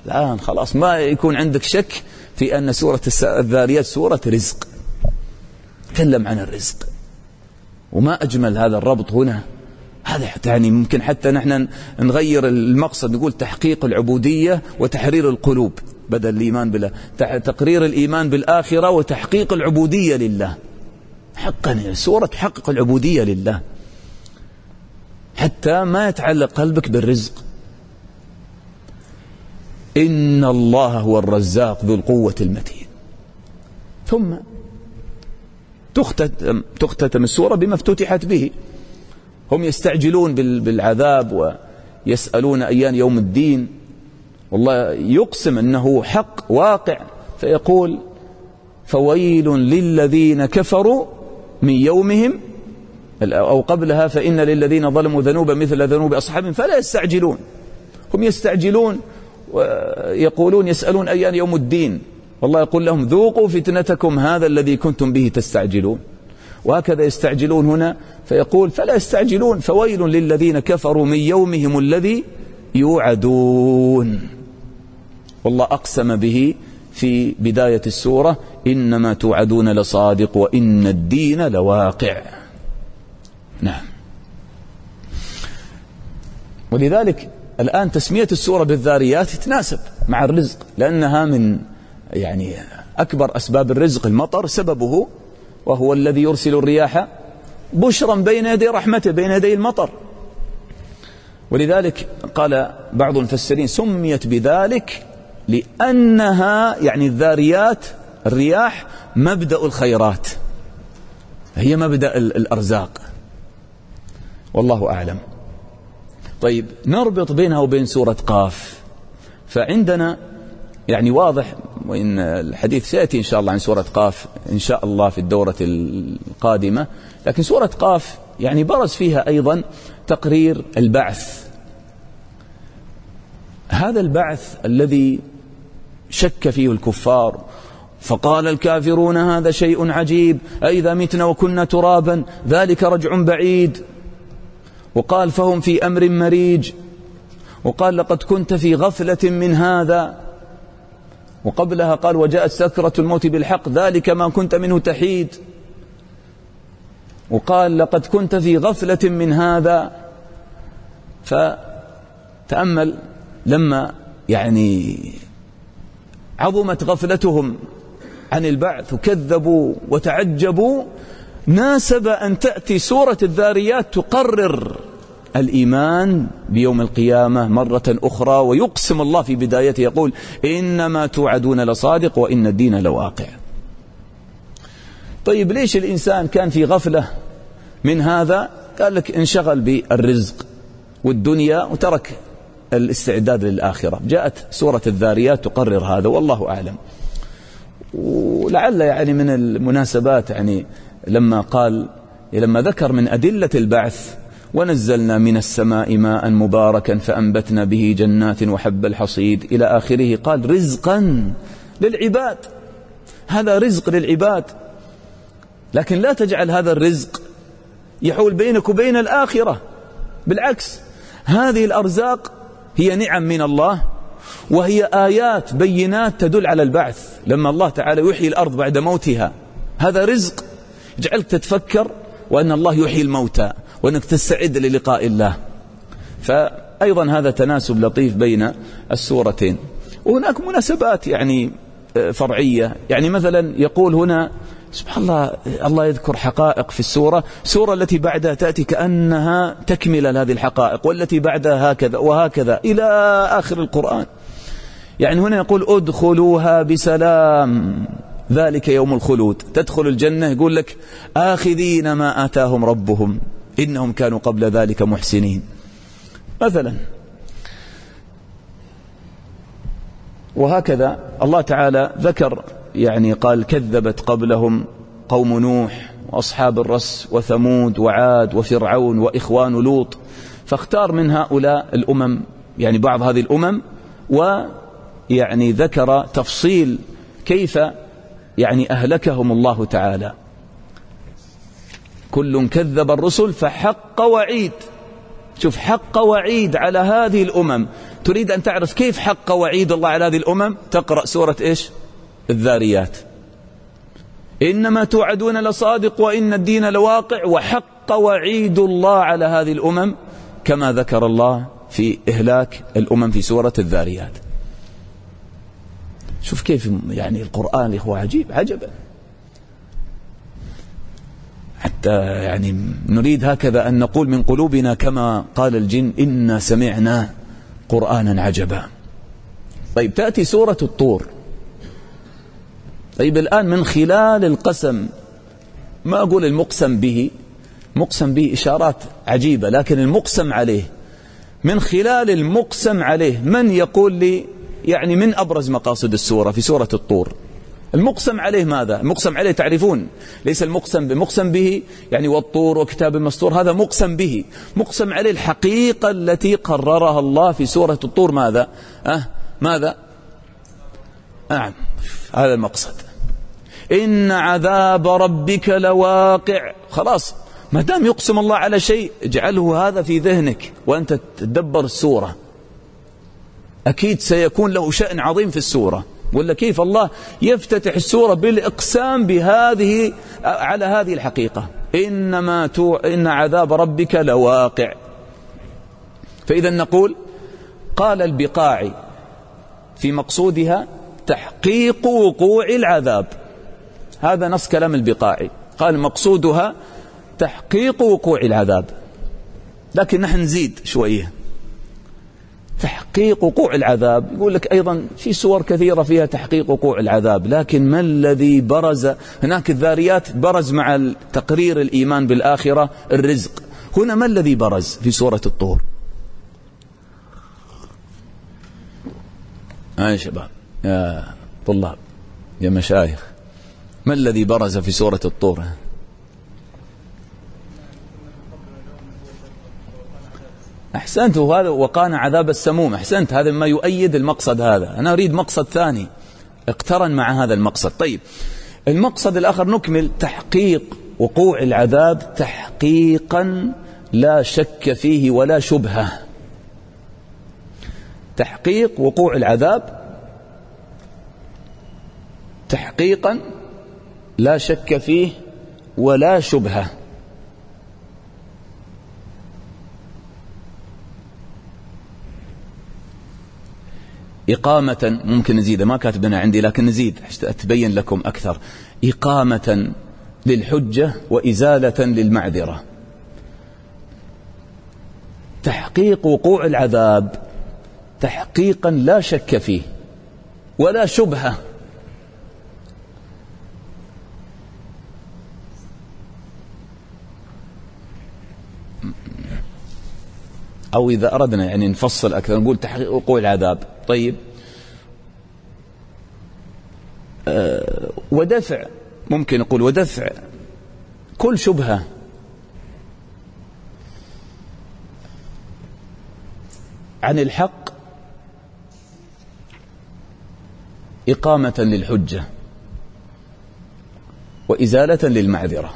الآن خلاص ما يكون عندك شك في أن سورة الذاريات سورة رزق، تكلم عن الرزق. وما أجمل هذا الربط هنا. هذا يعني ممكن حتى نحن نغير المقصد، نقول تحقيق العبودية وتحرير القلوب بدل الإيمان بالله، تقرير الإيمان بالآخرة وتحقيق العبودية لله. حقا سورة تحقق العبودية لله حتى ما يتعلق قلبك بالرزق. إن الله هو الرزاق ذو القوة المتين. ثم تختتم, تختتم السورة بما افتتحت به. هم يستعجلون بالعذاب ويسألون أيان يوم الدين، والله يقسم أنه حق واقع، فيقول فويل للذين كفروا من يومهم، أو قبلها فإن للذين ظلموا ذنوبا مثل ذنوب أصحابهم فلا يستعجلون. هم يستعجلون ويقولون يسألون أيان يوم الدين، والله يقول لهم ذوقوا فتنتكم هذا الذي كنتم به تستعجلون. وهكذا يستعجلون هنا، فيقول فلا يستعجلون فويل للذين كفروا من يومهم الذي يوعدون. والله أقسم به في بداية السورة إنما توعدون لصادق وإن الدين لواقع. نعم. ولذلك الآن تسمية السورة بالذاريات تناسب مع الرزق، لأنها من يعني أكبر أسباب الرزق المطر سببه، وهو الذي يرسل الرياح بشرا بين يدي رحمته، بين يدي المطر. ولذلك قال بعض المفسرين سميت بذلك لأنها يعني الذاريات الرياح مبدأ الخيرات، هي مبدأ الأرزاق، والله أعلم. طيب نربط بينها وبين سورة قاف. فعندنا يعني واضح، وإن الحديث سيأتي إن شاء الله عن سورة قاف إن شاء الله في الدورة القادمة، لكن سورة قاف يعني برز فيها أيضا تقرير البعث. هذا البعث الذي شك فيه الكفار، فقال الكافرون هذا شيء عجيب أئذا متنا وكنا ترابا ذلك رجع بعيد. وقال فهم في أمر مريج. وقال لقد كنت في غفلة من هذا. وقبلها قال وجاءت سكرة الموت بالحق ذلك ما كنت منه تحيد. وقال لقد كنت في غفلة من هذا. فتأمل لما يعني عظمت غفلتهم عن البعث وكذبوا وتعجبوا، ناسب أن تأتي سورة الذاريات تقرر الإيمان بيوم القيامة مرة أخرى، ويقسم الله في بدايته يقول إنما توعدون لصادق وإن الدين لواقع. طيب ليش الإنسان كان في غفلة من هذا؟ قال لك انشغل بالرزق والدنيا وترك الاستعداد للآخرة. جاءت سورة الذاريات تقرر هذا، والله أعلم. ولعل يعني من المناسبات يعني لما قال لما ذكر من أدلة البعث ونزلنا من السماء ماء مباركا فأنبتنا به جنات وحب الحصيد إلى آخره، قال رزقا للعباد. هذا رزق للعباد، لكن لا تجعل هذا الرزق يحول بينك وبين الآخرة. بالعكس، هذه الأرزاق هي نعم من الله، وهي آيات بينات تدل على البعث. لما الله تعالى يحيي الأرض بعد موتها، هذا رزق يجعلك تتفكر وأن الله يحيي الموتى وأنك تستعد للقاء الله. فأيضا هذا تناسب لطيف بين السورتين. وهناك مناسبات يعني فرعية، يعني مثلا يقول هنا سبحان الله الله يذكر حقائق في السورة، سورة التي بعدها تأتي كأنها تكمل لهذه الحقائق، والتي بعدها هكذا وهكذا إلى آخر القرآن. يعني هنا يقول ادخلوها بسلام ذلك يوم الخلود، تدخل الجنة يقول لك آخذين ما آتاهم ربهم إنهم كانوا قبل ذلك محسنين مثلا. وهكذا الله تعالى ذكر يعني قال كذبت قبلهم قوم نوح وأصحاب الرس وثمود وعاد وفرعون وإخوان لوط، فاختار من هؤلاء الأمم يعني بعض هذه الأمم، ويعني ذكر تفصيل كيف يعني أهلكهم الله تعالى. كل كذب الرسل فحق وعيد. شوف، حق وعيد على هذه الأمم، تريد أن تعرف كيف حق وعيد الله على هذه الأمم، تقرأ سورة إيش؟ الذاريات. إنما توعدون لصادق وإن الدين لواقع، وحق وعيد الله على هذه الأمم كما ذكر الله في إهلاك الأمم في سورة الذاريات. شوف كيف يعني القرآن يا إخوة عجيب عجبا. حتى يعني نريد هكذا أن نقول من قلوبنا كما قال الجن إنا سمعنا قرآنا عجبا. طيب تأتي سورة الطور. طيب الآن من خلال القسم، ما أقول المقسم به، مقسم به إشارات عجيبة، لكن المقسم عليه، من خلال المقسم عليه من يقول لي يعني من أبرز مقاصد السورة في سورة الطور؟ المقسم عليه ماذا؟ المقسم عليه تعرفون ليس المقسم بمقسم به يعني والطور وكتاب مسطور، هذا مقسم به. مقسم عليه الحقيقة التي قررها الله في سورة الطور ماذا؟ أه ماذا؟ نعم آه. هذا المقصد، إن عذاب ربك لواقع. خلاص ما دام يقسم الله على شيء اجعله هذا في ذهنك وأنت تدبر السورة، أكيد سيكون له شأن عظيم في السورة. ولا كيف الله يفتتح السورة بالإقسام بهذه على هذه الحقيقة، إنما تو إن عذاب ربك لواقع. فإذا نقول قال البقاعي في مقصودها تحقيق وقوع العذاب، هذا نص كلام البقاعي، قال مقصودها تحقيق وقوع العذاب، لكن نحن نزيد شوية تحقيق وقوع العذاب. يقول لك أيضا في سور كثيرة فيها تحقيق وقوع العذاب، لكن ما الذي برز هناك؟ الذاريات برز مع تقرير الإيمان بالآخرة الرزق، هنا ما الذي برز في سورة الطور؟ آه يا شباب يا طلاب يا مشايخ، ما الذي برز في سورة الطور؟ أحسنت، وهذا وقانا عذاب السموم. أحسنت، هذا ما يؤيد المقصد هذا. أنا أريد مقصد ثاني اقترن مع هذا المقصد. طيب المقصد الآخر نكمل، تحقيق وقوع العذاب تحقيقا لا شك فيه ولا شبهة. تحقيق وقوع العذاب تحقيقا لا شك فيه ولا شبهة. إقامة، ممكن نزيد، ما كاتبنا عندي لكن نزيد حتى تبين لكم أكثر. إقامة للحجة وإزالة للمعذرة. تحقيق وقوع العذاب تحقيقا لا شك فيه ولا شبهة. أو إذا أردنا يعني نفصل أكثر نقول تحقيق وقوع العذاب. طيب أه ودفع، ممكن نقول ودفع كل شبهة. عن الحق إقامة للحجة وإزالة للمعذرة.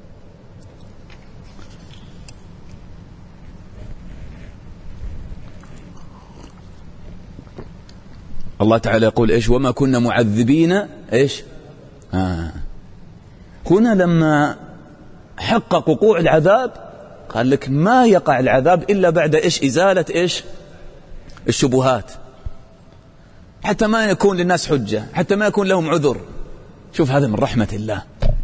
الله تعالى يقول إيش؟ وما كنا معذبين إيش؟ آه. هنا لما حقق وقوع العذاب قال لك ما يقع العذاب إلا بعد إيش؟ إزالة إيش؟ الشبهات، حتى ما يكون للناس حجة، حتى ما يكون لهم عذر. شوف هذا من رحمة الله.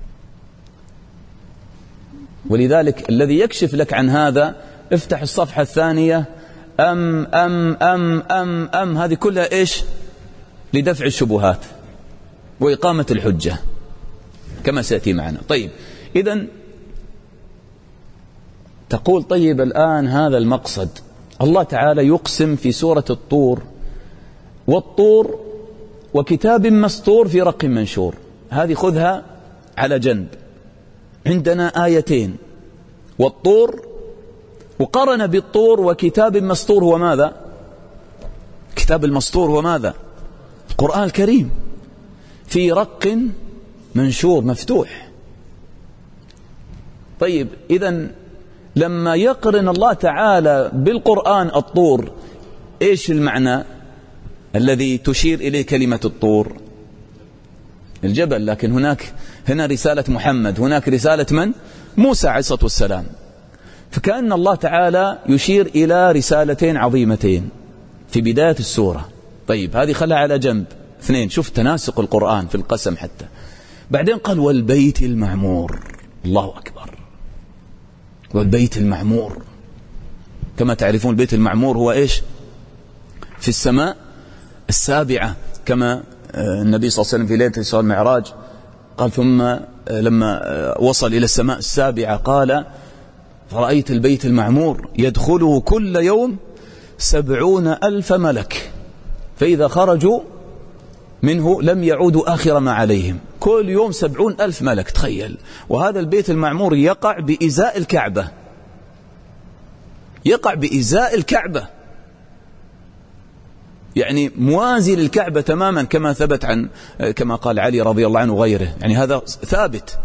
ولذلك الذي يكشف لك عن هذا افتح الصفحة الثانية. أم أم أم أم أم هذه كلها إيش؟ لدفع الشبهات وإقامة الحجة كما سيأتي معنا. طيب إذن تقول طيب الآن هذا المقصد، الله تعالى يقسم في سورة الطور، والطور وكتاب مسطور في رق منشور. هذه خذها على جنب. عندنا آيتين، والطور، وقرن بالطور وكتاب مسطور. هو ماذا؟ كتاب المسطور هو ماذا؟ القرآن الكريم في رق منشور مفتوح. طيب إذن لما يقرن الله تعالى بالقرآن الطور إيش المعنى الذي تشير إليه كلمة الطور؟ الجبل. لكن هناك هنا رسالة محمد، هناك رسالة من؟ موسى عليه الصلاة والسلام. فكأن الله تعالى يشير إلى رسالتين عظيمتين في بداية السورة. طيب هذه خلها على جنب. اثنين، شوف تناسق القرآن في القسم حتى. بعدين قال والبيت المعمور. الله أكبر. والبيت المعمور، كما تعرفون البيت المعمور هو إيش؟ في السماء السابعة، كما النبي صلى الله عليه وسلم في ليلة الإسراء والمعراج قال ثم لما وصل إلى السماء السابعة قال فرأيت البيت المعمور يدخله كل يوم سبعون ألف ملك فإذا خرجوا منه لم يعودوا آخر ما عليهم. كل يوم سبعون ألف ملك، تخيل. وهذا البيت المعمور يقع بإزاء الكعبة، يقع بإزاء الكعبة، يعني موازي للكعبة تماما كما ثبت عن كما قال علي رضي الله عنه وغيره، يعني هذا ثابت.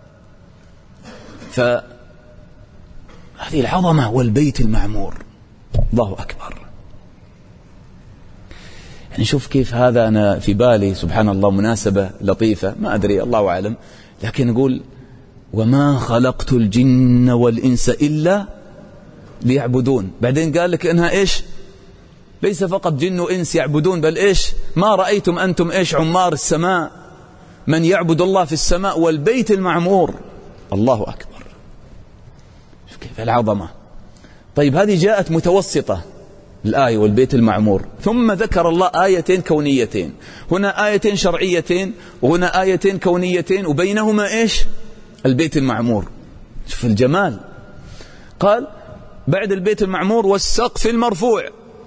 فهذه العظمة والبيت المعمور. الله أكبر. يعني شوف كيف هذا، أنا في بالي سبحان الله مناسبة لطيفة ما أدري الله أعلم، لكن نقول وما خلقت الجن والإنس إلا ليعبدون. بعدين قال لك إنها إيش؟ ليس فقط جن وإنس يعبدون، بل إيش؟ ما رأيتم أنتم إيش عمار السماء من يعبد الله في السماء والبيت المعمور. الله أكبر. شوف كيف العظمة. طيب هذه جاءت متوسطة الآية والبيت المعمور، ثم ذكر الله آيتين كونيتين، هنا آيتين شرعيتين وهنا آيتين كونيتين، وبينهما إيش؟ البيت المعمور. شوف الجمال. قال بعد البيت المعمور والسقف المرفوع،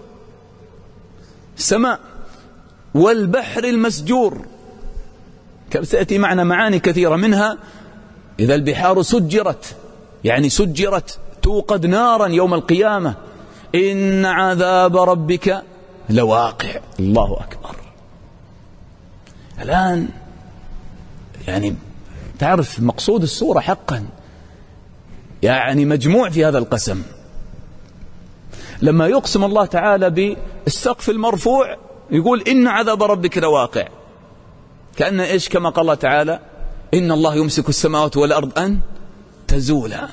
السماء، والبحر المسجور. سيأتي معنا معاني كثيرة، منها إذا البحار سجرت، يعني سجرت توقد نارا يوم القيامة، إن عذاب ربك لواقع. الله أكبر. الآن يعني تعرف مقصود السورة حقا، يعني مجموع في هذا القسم. لما يقسم الله تعالى بالسقف المرفوع يقول إن عذاب ربك لواقع، كأن إيش؟ كما قال الله تعالى إن الله يمسك السماوات والأرض أن تزولا،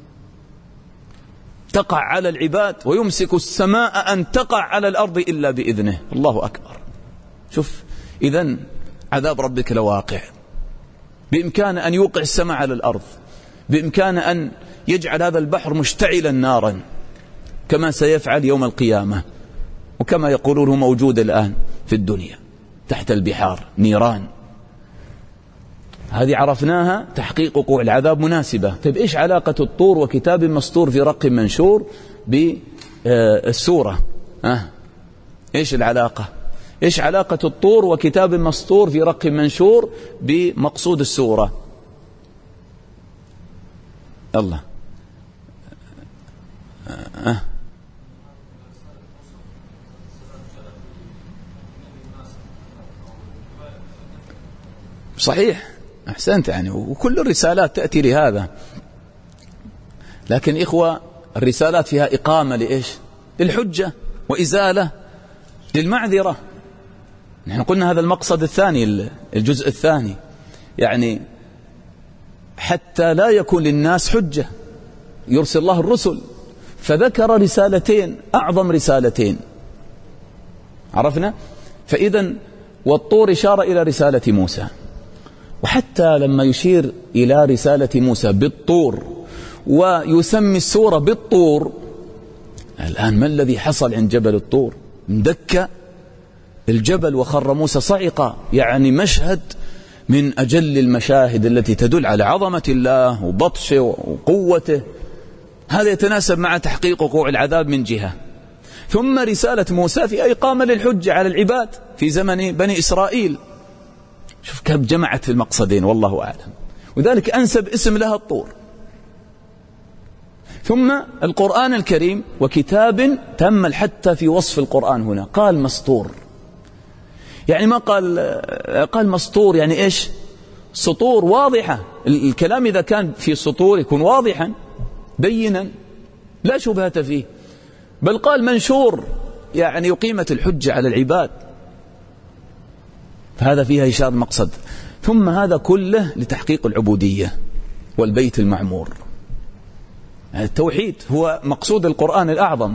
تقع على العباد، ويمسك السماء أن تقع على الأرض إلا بإذنه. الله أكبر. شوف إذن عذاب ربك لواقع، بإمكان أن يوقع السماء على الأرض، بإمكان أن يجعل هذا البحر مشتعلا نارا كما سيفعل يوم القيامة، وكما يقولون هو موجود الآن في الدنيا تحت البحار نيران. هذه عرفناها تحقيق وقوع العذاب مناسبة. طيب إيش علاقة الطور وكتاب مسطور في رق منشور بالسورة؟ أه؟ إيش العلاقة؟ إيش علاقة الطور وكتاب مسطور في رق منشور بمقصود السورة؟ الله أه؟ صحيح، أحسنت. يعني وكل الرسالات تأتي لهذا، لكن إخوة الرسالات فيها إقامة لإيش؟ للحجة وإزالة للمعذرة. نحن قلنا هذا المقصد الثاني، الجزء الثاني، يعني حتى لا يكون للناس حجة يرسل الله الرسل، فذكر رسالتين أعظم رسالتين عرفنا. فإذا والطور إشارة إلى رسالة موسى، وحتى لما يشير إلى رسالة موسى بالطور ويسمي السورة بالطور، الآن ما الذي حصل عند جبل الطور؟ اندك الجبل وخر موسى صعقا، يعني مشهد من أجل المشاهد التي تدل على عظمة الله وبطشه وقوته. هذا يتناسب مع تحقيق وقوع العذاب من جهة، ثم رسالة موسى في إقامة للحجة على العباد في زمن بني إسرائيل. شوف كيف جمعت المقصدين، والله أعلم. وذلك أنسب اسم لها الطور. ثم القرآن الكريم وكتاب تأمل حتى في وصف القرآن هنا قال مسطور، يعني ما قال قال مسطور يعني إيش؟ سطور واضحة. الكلام إذا كان في سطور يكون واضحا بينا لا شبهة فيه، بل قال منشور يعني أقيمت الحجة على العباد، فهذا فيها إشارة مقصد. ثم هذا كله لتحقيق العبودية والبيت المعمور. التوحيد هو مقصود القرآن الأعظم.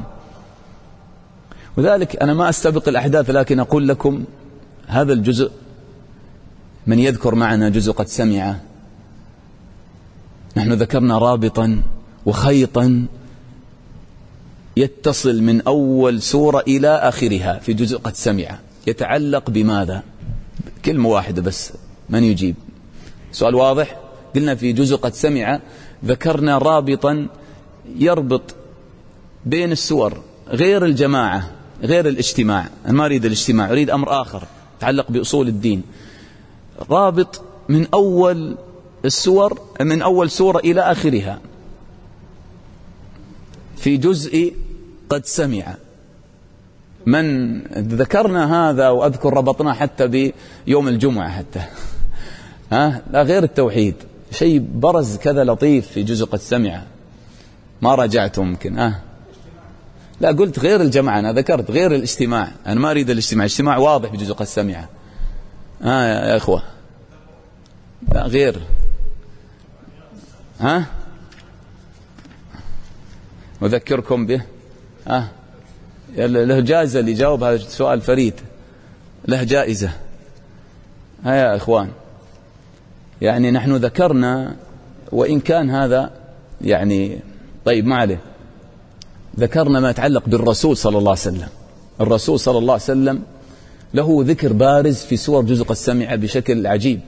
وذلك أنا ما أستبق الأحداث، لكن أقول لكم هذا الجزء، من يذكر معنا جزء قد سمع، نحن ذكرنا رابطا وخيطا يتصل من أول سورة إلى آخرها في جزء قد سمع، يتعلق بماذا؟ كلمة واحدة بس، من يجيب؟ سؤال واضح. قلنا في جزء قد سمع ذكرنا رابطا يربط بين السور، غير الجماعة، غير الاجتماع. أنا ما أريد الاجتماع، أريد أمر آخر يتعلق بأصول الدين. رابط من أول السور، من أول سورة إلى آخرها في جزء قد سمع. من ذكرنا هذا، وأذكر ربطنا حتى بيوم الجمعة حتى ها، لا غير التوحيد، شيء برز كذا لطيف في جزء قد سمع، ما راجعته ممكن. ها لا، قلت غير الجماعة، أنا ذكرت غير الاجتماع، أنا ما أريد الاجتماع، الاجتماع واضح في جزء قد سمع. ها يا إخوة، لا غير. ها أذكركم به. ها له جائزة اللي جاوب هذا السؤال فريد، له جائزة. ها يا إخوان، يعني نحن ذكرنا، وإن كان هذا يعني طيب ما عليه، ذكرنا ما يتعلق بالرسول صلى الله عليه وسلم. الرسول صلى الله عليه وسلم له ذكر بارز في سور جزء قد سمع بشكل عجيب.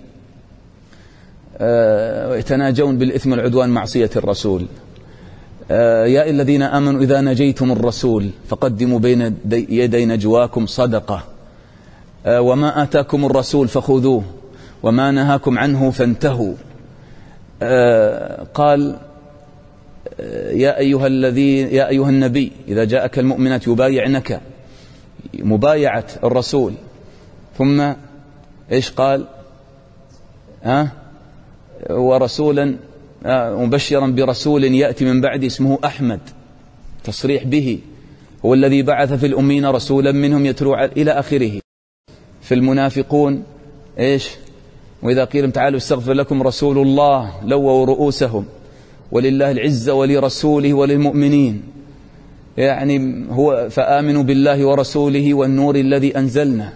آه يتناجون بالإثم والعدوان معصية الرسول. آه يا الذين آمنوا إذا نجيتم الرسول فقدموا بين يدي نجواكم صدقة. آه وما آتاكم الرسول فخذوه وما نهاكم عنه فانتهوا. آه قال يا أيها الذي يا أيها النبي إذا جاءك المؤمنات يبايعنك، مبايعة الرسول. ثم إيش قال؟ ها ورسولا مبشرا برسول يأتي من بعد اسمه أحمد، تصريح به، هو الذي بعث في الأمين رسولا منهم يتلو إلى آخره. في المنافقون إيش؟ وإذا قيل تعالوا استغفر لكم رسول الله لووا رؤوسهم ولله العزة ولرسوله وللمؤمنين، يعني هو فآمنوا بالله ورسوله والنور الذي أنزلنا.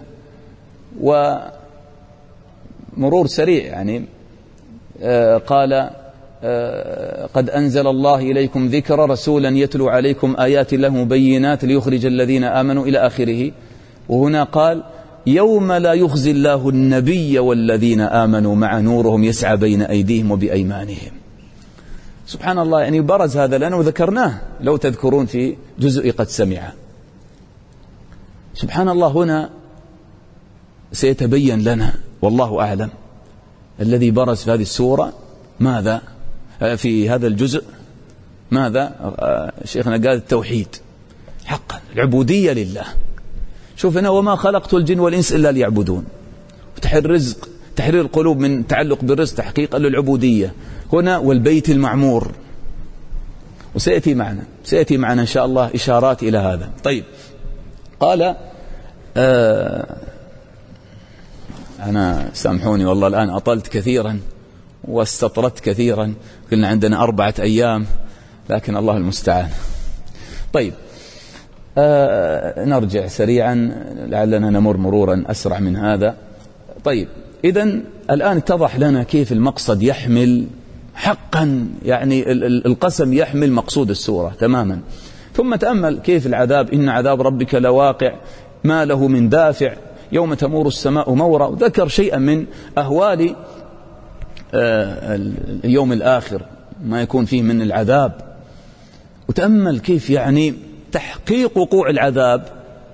ومرور سريع يعني آه قال آه قد أنزل الله إليكم ذكر رسولا يتلو عليكم آيات الله مبينات ليخرج الذين آمنوا إلى آخره. وهنا قال يوم لا يخزي الله النبي والذين آمنوا مع نورهم يسعى بين أيديهم وبأيمانهم. سبحان الله، يعني برز هذا لأنه ذكرناه لو تذكرون في جزء قد سمع. سبحان الله، هنا سيتبين لنا والله أعلم الذي برز في هذه السورة ماذا، في هذا الجزء ماذا. شيخنا قال التوحيد حقا، العبودية لله. شوف هنا وما خلقت الجن والإنس إلا ليعبدون. تحرير الرزق، تحرير القلوب من تعلق بالرزق، تحقيقا للعبودية هنا، والبيت المعمور. وسيأتي معنا سيأتي معنا إن شاء الله إشارات إلى هذا. طيب قال آه أنا سامحوني والله الآن أطلت كثيرا واستطردت كثيرا، قلنا عندنا أربعة أيام لكن الله المستعان. طيب آه نرجع سريعا لعلنا نمر مرورا أسرع من هذا. طيب إذن الآن اتضح لنا كيف المقصد يحمل حقا، يعني القسم يحمل مقصود السورة تماما. ثم تأمل كيف العذاب، إن عذاب ربك لواقع ما له من دافع يوم تمور السماء مورا. وذكر شيئا من أهوال اليوم الآخر ما يكون فيه من العذاب. وتأمل كيف يعني تحقيق وقوع العذاب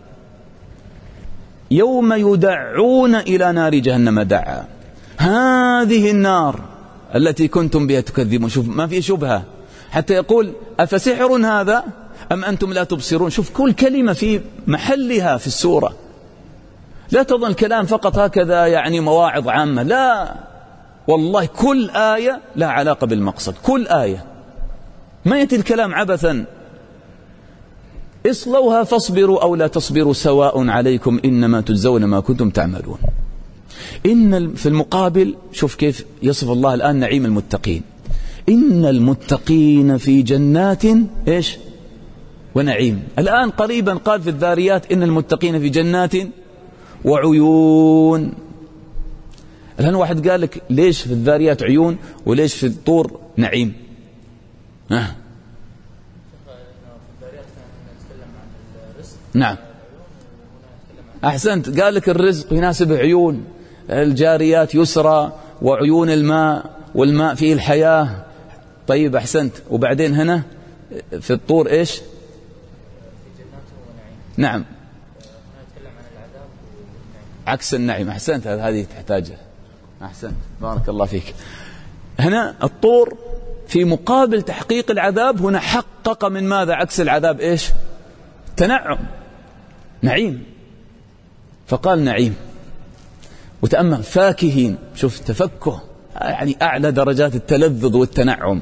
يوم يدعون إلى نار جهنم دعا. هذه النار التي كنتم بها تكذبون. شوف ما في شبهة، حتى يقول أفسحر هذا أم أنتم لا تبصرون. شوف كل كلمة في محلها في السورة، لا تظن الكلام فقط هكذا يعني مواعظ عامة، لا والله كل آية لا علاقة بالمقصد، كل آية ما يأتي الكلام عبثا. اصلوها فاصبروا أو لا تصبروا سواء عليكم إنما تجزون ما كنتم تعملون. إن في المقابل شوف كيف يصف الله الآن نعيم المتقين. إن المتقين في جنات إيش ونعيم. الآن قريبا قال في الذاريات إن المتقين في جنات وعيون. الآن واحد قال لك ليش في الذاريات عيون وليش في الطور نعيم؟ ها. نعم أحسنت، قال لك الرزق يناسب عيون، الجاريات يسرى وعيون الماء والماء فيه الحياة. طيب أحسنت، وبعدين هنا في الطور إيش؟ نعم عكس النعيم. أحسنت، هذه تحتاجها. أحسنت بارك الله فيك. هنا الطور في مقابل تحقيق العذاب، هنا حقق من ماذا عكس العذاب إيش؟ تنعم، نعيم، فقال نعيم. وتأمل فاكهين، شوف تفكه يعني أعلى درجات التلذذ والتنعم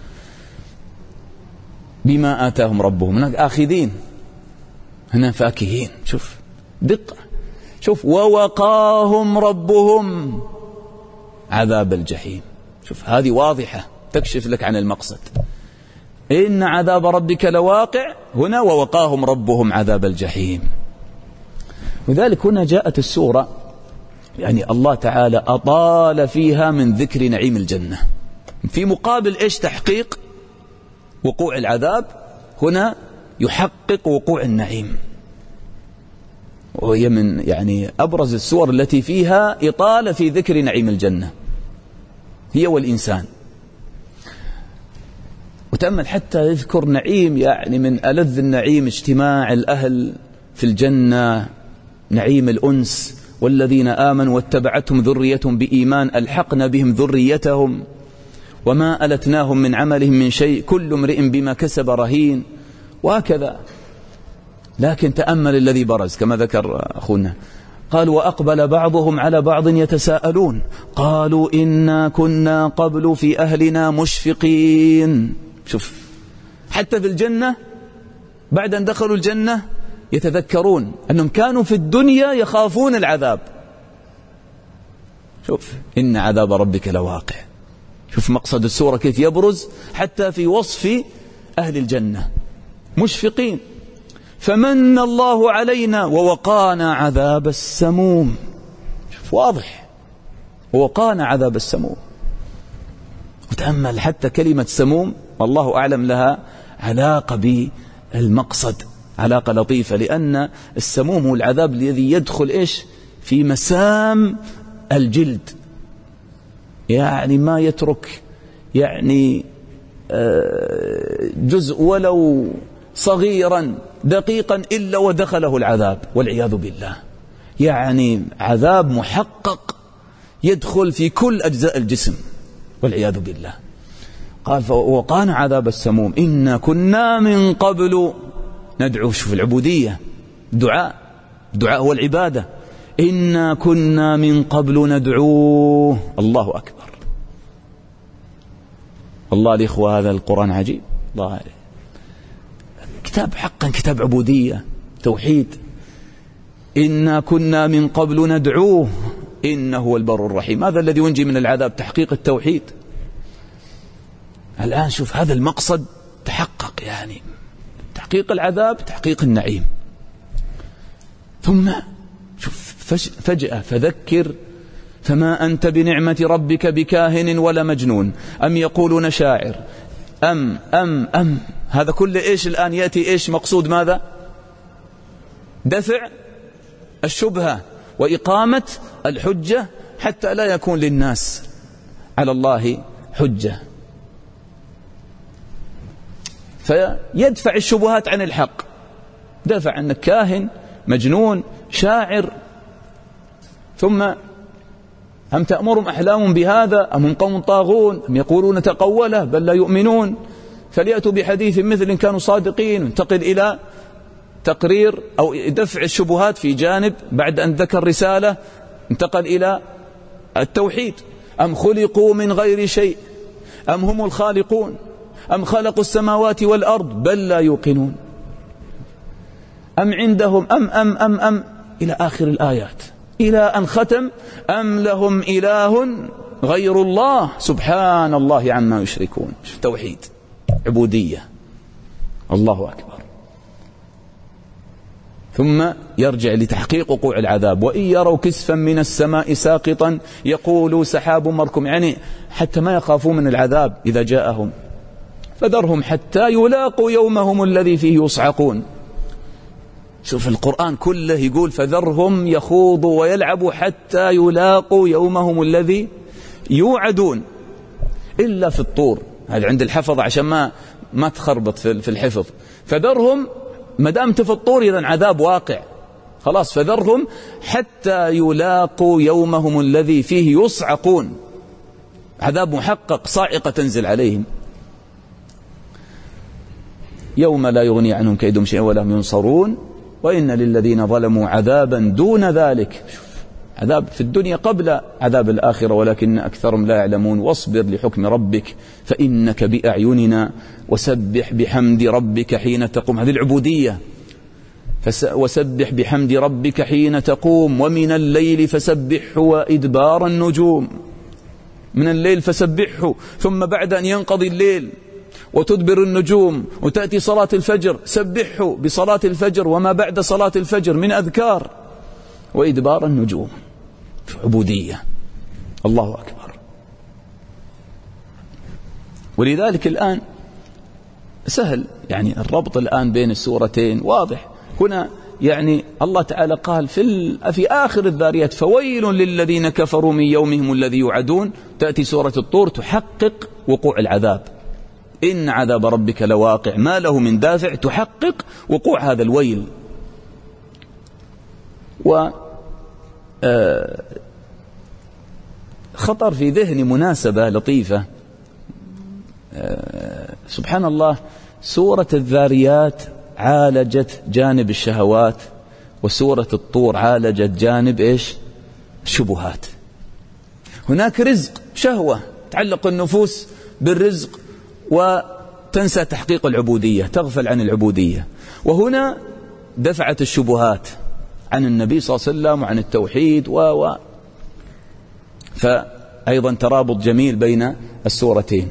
بما آتاهم ربهم. هناك آخذين، هنا فاكهين. شوف دقة، شوف ووقاهم ربهم عذاب الجحيم. شوف هذه واضحة تكشف لك عن المقصد. إن عذاب ربك لواقع، هنا ووقاهم ربهم عذاب الجحيم. وذلك هنا جاءت السورة يعني الله تعالى أطال فيها من ذكر نعيم الجنة في مقابل إيش؟ تحقيق وقوع العذاب. هنا يحقق وقوع النعيم، وهي من يعني أبرز السور التي فيها إطالة في ذكر نعيم الجنة، هي والإنسان. وتأمل حتى يذكر نعيم يعني من ألذ النعيم اجتماع الأهل في الجنة، نعيم الأنس. والذين آمنوا واتبعتهم ذريتهم بإيمان ألحقنا بهم ذريتهم وما ألتناهم من عملهم من شيء كل امرئ بما كسب رهين، وهكذا. لكن تأمل الذي برز كما ذكر أخونا، قال وأقبل بعضهم على بعض يتساءلون قالوا إنا كنا قبل في أهلنا مشفقين. شوف حتى في الجنة بعد أن دخلوا الجنة يتذكرون أنهم كانوا في الدنيا يخافون العذاب. شوف إن عذاب ربك لواقع. شوف مقصد السورة كيف يبرز حتى في وصف أهل الجنة مشفقين. فمن الله علينا ووقانا عذاب السموم. شوف واضح، ووقانا عذاب السموم. وتأمل حتى كلمة سموم والله أعلم لها علاقة بالمقصد، علاقة لطيفة، لأن السموم هو العذاب الذي يدخل إيش في مسام الجلد، يعني ما يترك يعني جزء ولو صغيرا دقيقا إلا ودخله العذاب والعياذ بالله. يعني عذاب محقق يدخل في كل أجزاء الجسم والعياذ بالله. قال فوقانا عذاب السموم إنا كنا من قبل ندعو. شوف العبودية، دعاء، دعاء هو العبادة. إنا كنا من قبل ندعوه. الله أكبر. الله الإخوة هذا القرآن عجيب. الله كتاب حقا كتاب عبودية توحيد. إنا كنا من قبل ندعوه إنه هو البر الرحيم. هذا الذي ينجي من العذاب، تحقيق التوحيد. الآن شوف هذا المقصد تحقق، يعني تحقيق العذاب تحقيق النعيم. ثم شوف فجأة فذكر فما أنت بنعمة ربك بكاهن ولا مجنون أم يقولون شاعر أم أم أم. هذا كله إيش الآن يأتي إيش مقصود ماذا؟ دفع الشبهة وإقامة الحجة حتى لا يكون للناس على الله حجة، فيدفع الشبهات عن الحق. دفع أنك كاهن مجنون شاعر. ثم هم تأمرهم أحلام بهذا أم هم قوم طاغون أم يقولون تقوله بل لا يؤمنون فليأتوا بحديث مثل إن كانوا صادقين. انتقل إلى تقرير أو دفع الشبهات في جانب بعد أن ذكر رسالة، انتقل إلى التوحيد. أم خلقوا من غير شيء أم هم الخالقون أم خلقوا السماوات والأرض بل لا يوقنون. أم عندهم أم أم أم أم إلى آخر الآيات، إلى أن ختم أم لهم إله غير الله سبحان الله عما يشركون. توحيد، عبودية، الله أكبر. ثم يرجع لتحقيق وقوع العذاب. وإن يروا كسفا من السماء ساقطا يقولوا سحاب مركم، يعني حتى ما يخافوا من العذاب إذا جاءهم. فذرهم حتى يلاقوا يومهم الذي فيه يصعقون. شوف القرآن كله يقول فذرهم يخوضوا ويلعبوا حتى يلاقوا يومهم الذي يوعدون، إلا في الطور. هذا عند الحفظ عشان ما ما تخربط في الحفظ. فذرهم ما دامت في الطور إذن عذاب واقع خلاص. فذرهم حتى يلاقوا يومهم الذي فيه يصعقون، عذاب محقق، صاعقة تنزل عليهم. يوم لا يغني عنهم كيدهم شيئا ولا هم ينصرون وإن للذين ظلموا عذابا دون ذلك. عذاب في الدنيا قبل عذاب الآخرة ولكن أكثرهم لا يعلمون. واصبر لحكم ربك فإنك بأعيننا وسبح بحمد ربك حين تقوم. هذه العبودية. وسبح بحمد ربك حين تقوم ومن الليل فسبحه وإدبار النجوم. من الليل فسبحه، ثم بعد أن ينقضي الليل وتدبر النجوم وتأتي صلاة الفجر سبحه بصلاة الفجر وما بعد صلاة الفجر من أذكار، وإدبار النجوم. في عبودية، الله أكبر. ولذلك الآن سهل يعني الربط الآن بين السورتين واضح. هنا يعني الله تعالى قال في, في آخر الذاريات فويل للذين كفروا من يومهم الذي يوعدون. تأتي سورة الطور تحقق وقوع العذاب، إن عذاب ربك لواقع ما له من دافع، تحقق وقوع هذا الويل. و خطر في ذهني مناسبة لطيفة. سبحان الله، سورة الذاريات عالجت جانب الشهوات وسورة الطور عالجت جانب إيش؟ الشبهات. هناك رزق، شهوة تعلق النفوس بالرزق وتنسى تحقيق العبودية، تغفل عن العبودية. وهنا دفعت الشبهات عن النبي صلى الله عليه وسلم وعن التوحيد و و فأيضا ترابط جميل بين السورتين.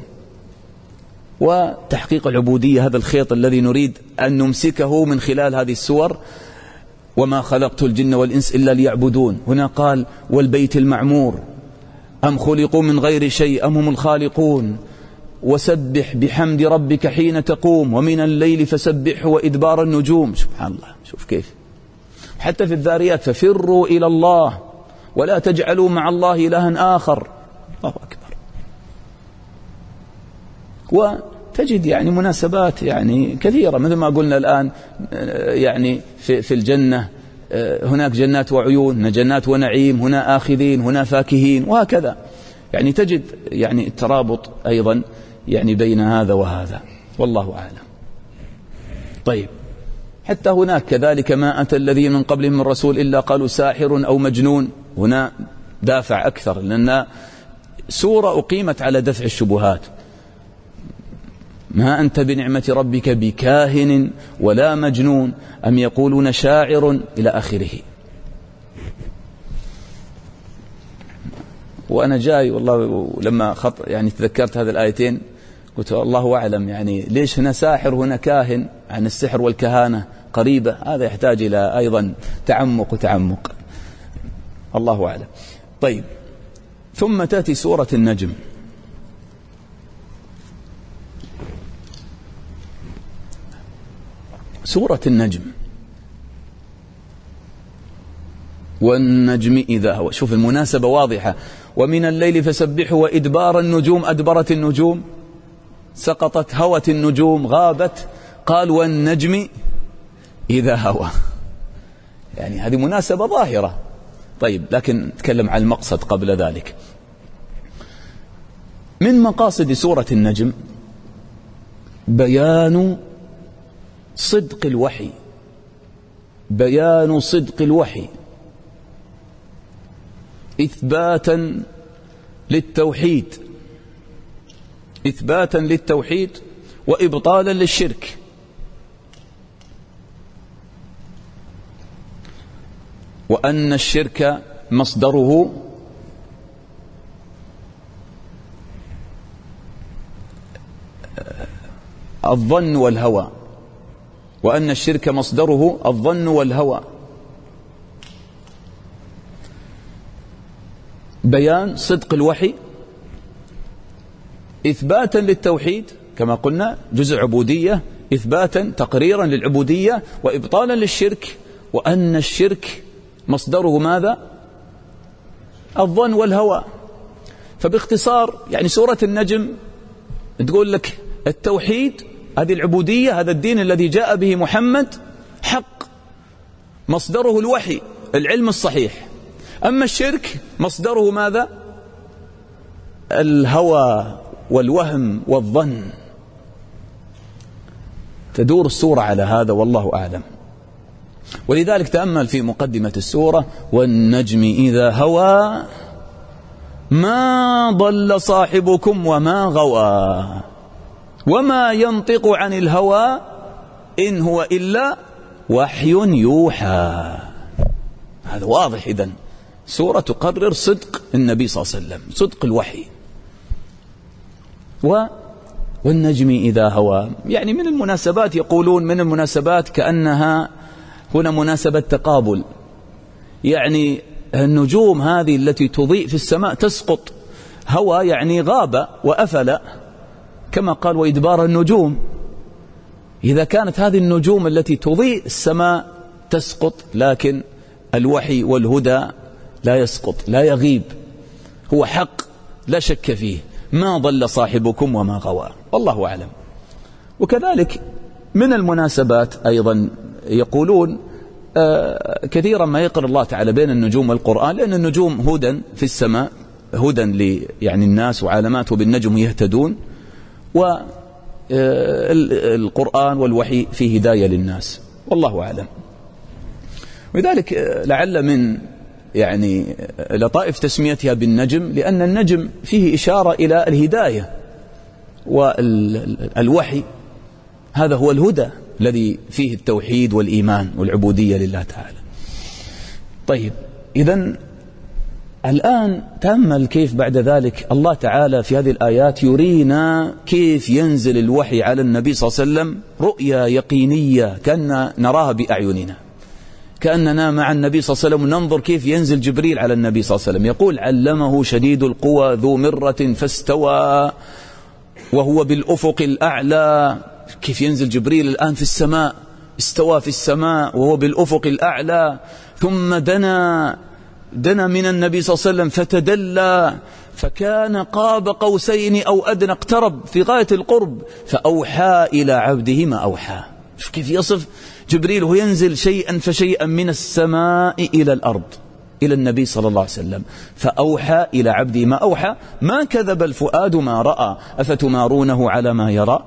وتحقيق العبودية هذا الخيط الذي نريد أن نمسكه من خلال هذه السور. وما خلقت الجن والإنس إلا ليعبدون. هنا قال والبيت المعمور أم خلقوا من غير شيء أم هم الخالقون. وسبح بحمد ربك حين تقوم ومن الليل فسبحه وإدبار النجوم. سبحان الله، شوف كيف. حتى في الذاريات ففروا إلى الله ولا تجعلوا مع الله إلها آخر. الله أكبر. وتجد يعني مناسبات يعني كثيرة مثل ما قلنا الآن يعني في, في الجنة هناك جنات وعيون، هنا جنات ونعيم، هنا آخذين، هنا فاكهين، وهكذا. يعني تجد يعني الترابط أيضا يعني بين هذا وهذا، والله أعلم. طيب، حتى هناك كذلك ما أتى الذين من قبلهم من رسول إلا قالوا ساحر أو مجنون. هنا دافع أكثر لأن سورة أقيمت على دفع الشبهات. ما أنت بنعمة ربك بكاهن ولا مجنون أم يقولون شاعر إلى آخره. وأنا جاي والله لما خط يعني تذكرت هذه الآيتين قلت الله أعلم يعني ليش هنا ساحر وهنا كاهن، عن السحر والكهانة قريبة. هذا يحتاج إلى أيضا تعمق وتعمق، الله أعلم. طيب، ثم تأتي سورة النجم. سورة النجم والنجم إذا هوى. شوف المناسبة واضحة. ومن الليل فسبحه وإدبار النجوم. أدبرت النجوم، سقطت، هوت النجوم، غابت. قال والنجم إذا هوى. يعني هذه مناسبة ظاهرة. طيب، لكن نتكلم عن المقصد قبل ذلك. من مقاصد سورة النجم بيان صدق الوحي، بيان صدق الوحي إثباتا للتوحيد، إثباتا للتوحيد وإبطالا للشرك. وأن الشرك مصدره الظن والهوى، وأن الشرك مصدره الظن والهوى. بيان صدق الوحي، إثباتا للتوحيد كما قلنا جزء عبودية، إثباتا تقريرا للعبودية، وإبطالا للشرك، وأن الشرك مصدره ماذا؟ الظن والهوى. فباختصار يعني سورة النجم تقول لك التوحيد هذه العبودية، هذا الدين الذي جاء به محمد حق، مصدره الوحي العلم الصحيح. أما الشرك مصدره ماذا؟ الهوى والوهم والظن. تدور السورة على هذا والله أعلم. ولذلك تأمل في مقدمة السورة: والنجم إذا هوى ما ضل صاحبكم وما غوى وما ينطق عن الهوى إن هو إلا وحي يوحى. هذا واضح. إذن سورة تقرر صدق النبي صلى الله عليه وسلم، صدق الوحي. و والنجم إذا هوى، يعني من المناسبات، يقولون من المناسبات كأنها هنا مناسبة تقابل، يعني النجوم هذه التي تضيء في السماء تسقط. هوى يعني غاب وأفل، كما قال وإدبار النجوم. إذا كانت هذه النجوم التي تضيء السماء تسقط، لكن الوحي والهدى لا يسقط، لا يغيب، هو حق لا شك فيه. ما ضل صاحبكم وما غوى، والله أعلم. وكذلك من المناسبات أيضا يقولون آه كثيرا ما يقرأ الله تعالى بين النجوم والقرآن، لأن النجوم هدى في السماء، هدى ل يعني الناس وعلامات، وبالنجم يهتدون، والقرآن والوحي فيه هداية للناس، والله أعلم. ولذلك لعل من يعني لطائف تسميتها بالنجم، لأن النجم فيه إشارة إلى الهداية، والوحي هذا هو الهدى الذي فيه التوحيد والإيمان والعبودية لله تعالى. طيب، إذن الآن تأمل كيف بعد ذلك الله تعالى في هذه الآيات يرينا كيف ينزل الوحي على النبي صلى الله عليه وسلم رؤيا يقينية كأننا نراها بأعيننا، كأننا مع النبي صلى الله عليه وسلم ننظر كيف ينزل جبريل على النبي صلى الله عليه وسلم. يقول: علمه شديد القوى ذو مرة فاستوى وهو بالأفق الأعلى. كيف ينزل جبريل الآن في السماء، استوى في السماء وهو بالأفق الأعلى. ثم دنا دنا من النبي صلى الله عليه وسلم فتدلى فكان قاب قوسين أو أدنى، اقترب في غاية القرب، فأوحى إلى عبده ما أوحى. شوف كيف يصف جبريل وهو ينزل شيئا فشيئا من السماء إلى الأرض إلى النبي صلى الله عليه وسلم، فأوحى إلى عبده ما أوحى. ما كذب الفؤاد ما رأى أفتمارونه على ما يرى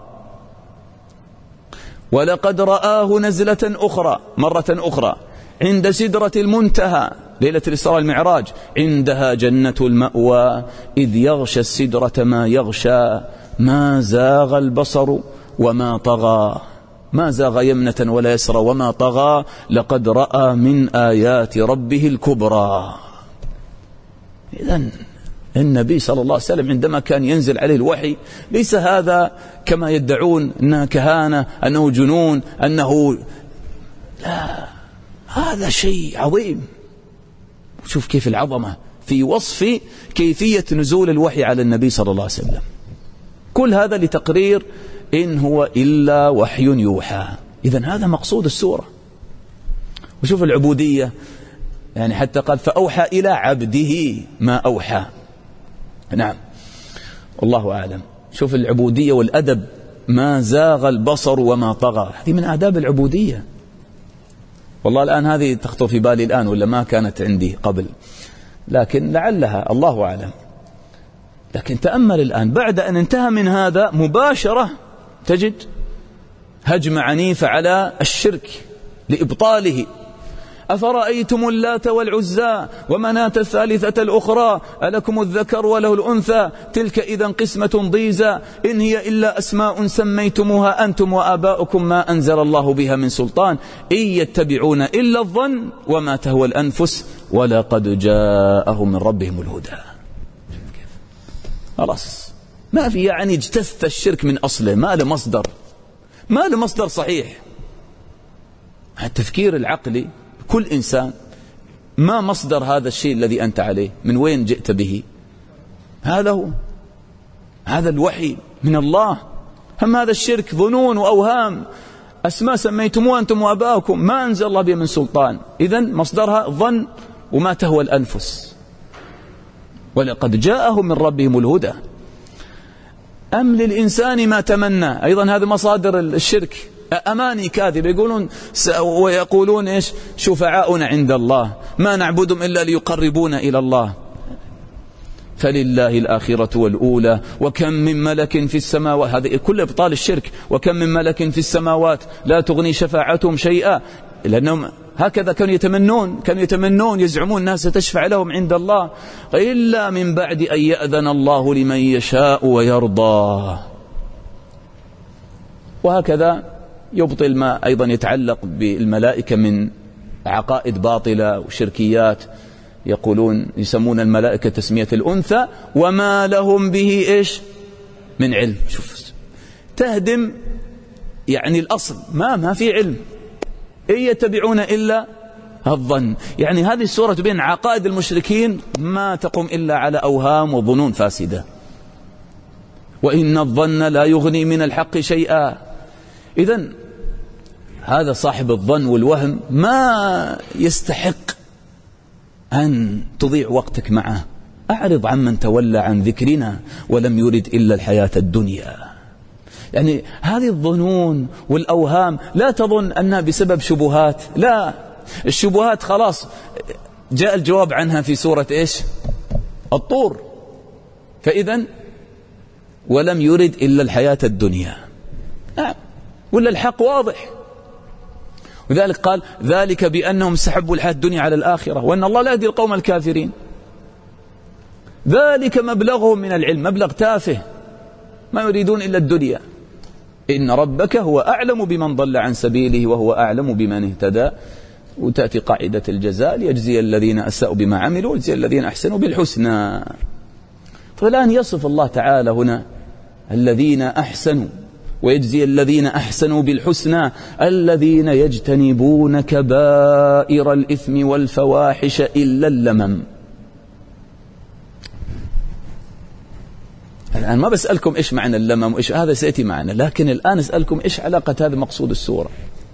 ولقد رآه نزلة أخرى مرة أخرى عند سدرة المنتهى ليلة الإسراء والمعراج، عندها جنة المأوى إذ يغشى السدرة ما يغشى ما زاغ البصر وما طغى. ما زاغ يمنة ولا يسرى وما طغى لقد رأى من آيات ربه الكبرى. إذن النبي صلى الله عليه وسلم عندما كان ينزل عليه الوحي ليس هذا كما يدعون أنها كهانة، أنه جنون، أنه لا، هذا شيء عظيم. شوف كيف العظمة في وصف كيفية نزول الوحي على النبي صلى الله عليه وسلم. كل هذا لتقرير إن هو إلا وحي يوحى. إذن هذا مقصود السورة. وشوف العبودية، يعني حتى قال فأوحى إلى عبده ما أوحى. نعم، والله أعلم. شوف العبودية والأدب، ما زاغ البصر وما طغى، هذه من آداب العبودية. والله الآن هذه تخطر في بالي الآن، ولا ما كانت عندي قبل، لكن لعلها، الله أعلم. لكن تأمل الآن بعد أن انتهى من هذا مباشرة تجد هجمة عنيفة على الشرك لإبطاله. أفرأيتم اللات والعزى ومناة الثالثة الأخرى ألكم الذكر وله الأنثى تلك إذا قسمة ضيزى إن هي إلا أسماء سميتموها أنتم وآباؤكم ما أنزل الله بها من سلطان إن يتبعون إلا الظن وما تهوى الأنفس ولقد جاءهم من ربهم الهدى. خلاص ما في يعني اجتث الشرك من أصله، ما له مصدر، ما له مصدر صحيح. التفكير العقلي كل إنسان ما مصدر هذا الشيء الذي أنت عليه، من وين جئت به؟ هذا هو، هذا الوحي من الله. هم هذا الشرك ظنون وأوهام، أسماء سميتموها أنتم وأباؤكم ما أنزل الله بها من سلطان، إذن مصدرها ظن وما تهوى الأنفس. ولقد جاءهم من ربهم الهدى أم للإنسان ما تمنى، أيضا هذه مصادر الشرك، أماني كاذبة، يقولون ويقولون إيش شفعاؤنا عند الله ما نعبدهم إلا ليقربونا إلى الله. فلله الآخرة والأولى وكم من ملك في السماوات، هذا كل إبطال الشرك. وكم من ملك في السماوات لا تغني شفاعتهم شيئا، لأنهم هكذا كانوا يتمنون كانوا يتمنون يزعمون الناس تشفع لهم عند الله، إلا من بعد أن يأذن الله لمن يشاء ويرضى. وهكذا يبطل ما أيضا يتعلق بالملائكة من عقائد باطلة وشركيات، يقولون يسمون الملائكة تسمية الأنثى وما لهم به إيش من علم. شوف تهدم يعني الأصل، ما ما في علم، إن يتبعون إلا الظن. يعني هذه السورة بين عقائد المشركين ما تقوم إلا على أوهام وظنون فاسدة. وإن الظن لا يغني من الحق شيئا. إذن هذا صاحب الظن والوهم ما يستحق أن تضيع وقتك معه. أعرض عمن تولى عن ذكرنا ولم يرد إلا الحياة الدنيا. يعني هذه الظنون والأوهام لا تظن أنها بسبب شبهات، لا، الشبهات خلاص جاء الجواب عنها في سورة إيش الطور. فإذن ولم يرد إلا الحياة الدنيا، ولا الحق واضح. وذلك قال ذلك بأنهم سحبوا الحياة الدنيا على الآخرة وأن الله لا يهدي القوم الكافرين. ذلك مبلغهم من العلم، مبلغ تافه، ما يريدون إلا الدنيا. إن ربك هو أعلم بمن ضل عن سبيله وهو أعلم بمن اهتدى. وتأتي قاعدة الجزاء ليجزي الذين أساءوا بما عملوا ويجزي الذين أحسنوا بالحسنى. فالآن يصف الله تعالى هنا الذين أحسنوا ويجزي الذين أحسنوا بالحسنى الذين يجتنبون كبائر الإثم والفواحش إلا اللمم. الآن ما بسألكم إيش معنى اللمم وإيش هذا سيأتي معنا، لكن الآن أسألكم إيش علاقة هذا مقصود السورة.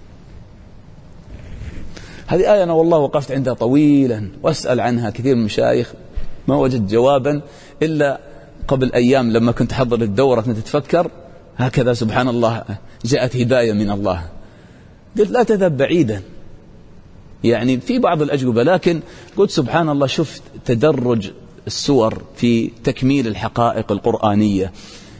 هذه آية أنا والله وقفت عندها طويلا وأسأل عنها كثير من المشايخ ما وجدت جوابا إلا قبل أيام لما كنت حضر الدورة كنت أتفكر هكذا سبحان الله جاءت هداية من الله. قلت لا تذهب بعيدا، يعني في بعض الأجوبة، لكن قلت سبحان الله شفت تدرج السور في تكميل الحقائق القرآنية.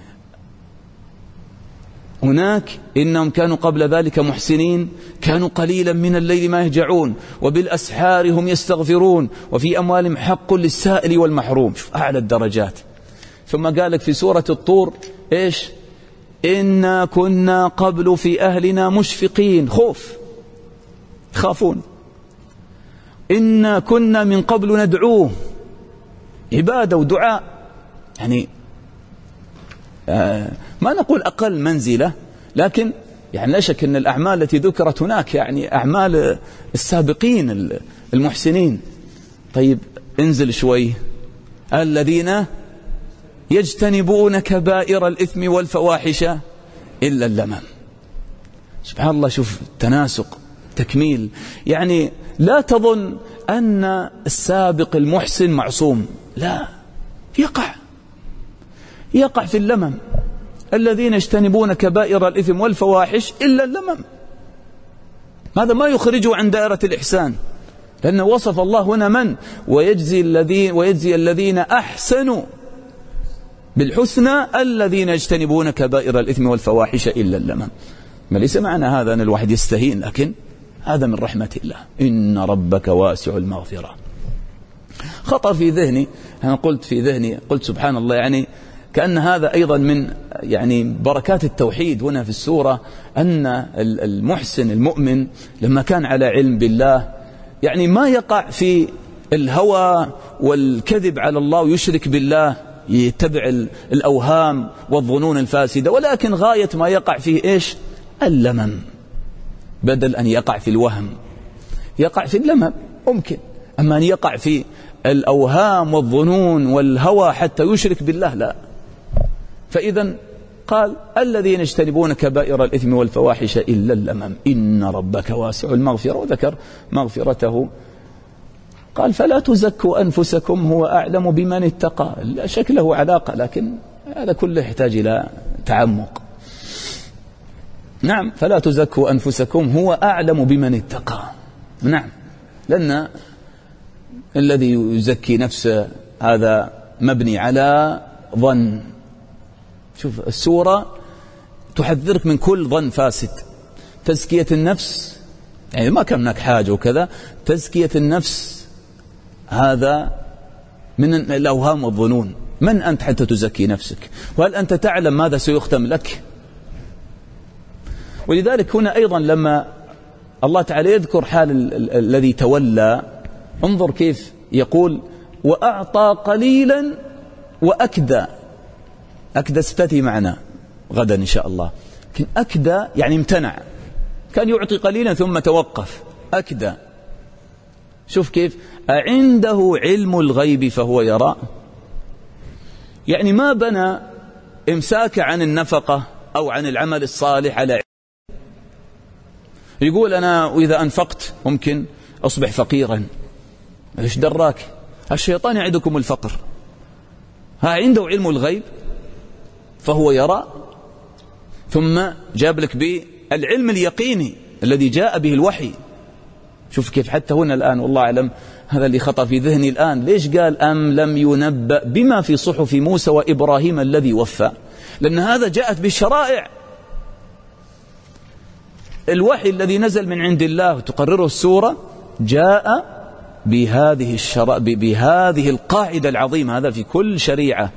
هناك إنهم كانوا قبل ذلك محسنين كانوا قليلا من الليل ما يهجعون وبالأسحار هم يستغفرون وفي أموالهم حق للسائل والمحروم. شوف أعلى الدرجات. ثم قالك في سورة الطور إيش إنا كنا قبل في أهلنا مشفقين، خوف، خافون. إنا كنا من قبل ندعوه، عبادة ودعاء. يعني آه ما نقول أقل منزلة، لكن يعني لا شك أن الأعمال التي ذكرت هناك يعني أعمال السابقين المحسنين. طيب انزل شوي، الذين يجتنبون كبائر الإثم والفواحش إلا اللمم. سبحان الله، شوف تناسق تكميل. يعني لا تظن أن السابق المحسن معصوم، لا، يقع يقع في اللمم. الذين يجتنبون كبائر الإثم والفواحش إلا اللمم، هذا ما يخرجه عن دائرة الإحسان، لأنه وصف الله هنا من ويجزي الذين ويجزي الذين أحسنوا بالحسنى الذين يجتنبون كبائر الإثم والفواحش إلا اللمم. ما ليس معنى هذا أن الواحد يستهين، لكن هذا من رحمة الله. إن ربك واسع المغفرة. خطر في ذهني، أنا قلت في ذهني قلت سبحان الله، يعني كأن هذا أيضا من يعني بركات التوحيد هنا في السورة، أن المحسن المؤمن لما كان على علم بالله يعني ما يقع في الهوى والكذب على الله ويشرك بالله، يتبع الأوهام والظنون الفاسدة، ولكن غاية ما يقع فيه إيش؟ اللمم، بدل أن يقع في الوهم يقع في اللمم ممكن، أما أن يقع في الأوهام والظنون والهوى حتى يشرك بالله لا. فإذا قال الذين يجتنبون كبائر الإثم والفواحش إلا اللمم إن ربك واسع المغفرة، وذكر مغفرته. قال فلا تزكوا أنفسكم هو أعلم بمن اتقى. لا شك له علاقة، لكن هذا كله يحتاج إلى تعمق. نعم، فلا تزكوا أنفسكم هو أعلم بمن اتقى. نعم، لأن الذي يزكي نفسه هذا مبني على ظن. شوف السورة تحذرك من كل ظن فاسد. تزكية النفس يعني ما كان هناك حاجة وكذا، تزكية النفس هذا من الأوهام والظنون. من أنت حتى تزكي نفسك؟ وهل أنت تعلم ماذا سيختم لك؟ ولذلك هنا أيضا لما الله تعالى يذكر حال ال ال الذي تولى، انظر كيف يقول وأعطى قليلا وأكدى. أكدى ستأتي معنا غدا إن شاء الله، لكن أكدى يعني امتنع، كان يعطي قليلا ثم توقف. أكدى، شوف كيف عنده علم الغيب فهو يرى، يعني ما بنى إمساك عن النفقة أو عن العمل الصالح على علم. يقول أنا وإذا أنفقت ممكن أصبح فقيرا، إيش دراك؟ الشيطان يعدكم الفقر. ها عنده علم الغيب فهو يرى، ثم جاب لك بالعلم اليقيني الذي جاء به الوحي. شوف كيف حتى هنا الآن والله أعلم هذا اللي خطر في ذهني الآن، ليش قال أم لم ينبأ بما في صحف موسى وإبراهيم الذي وفى؟ لأن هذا جاءت بالشرائع، الوحي الذي نزل من عند الله تقرره السورة جاء بهذه الشرائع، بهذه القاعدة العظيمة. هذا في كل شريعة،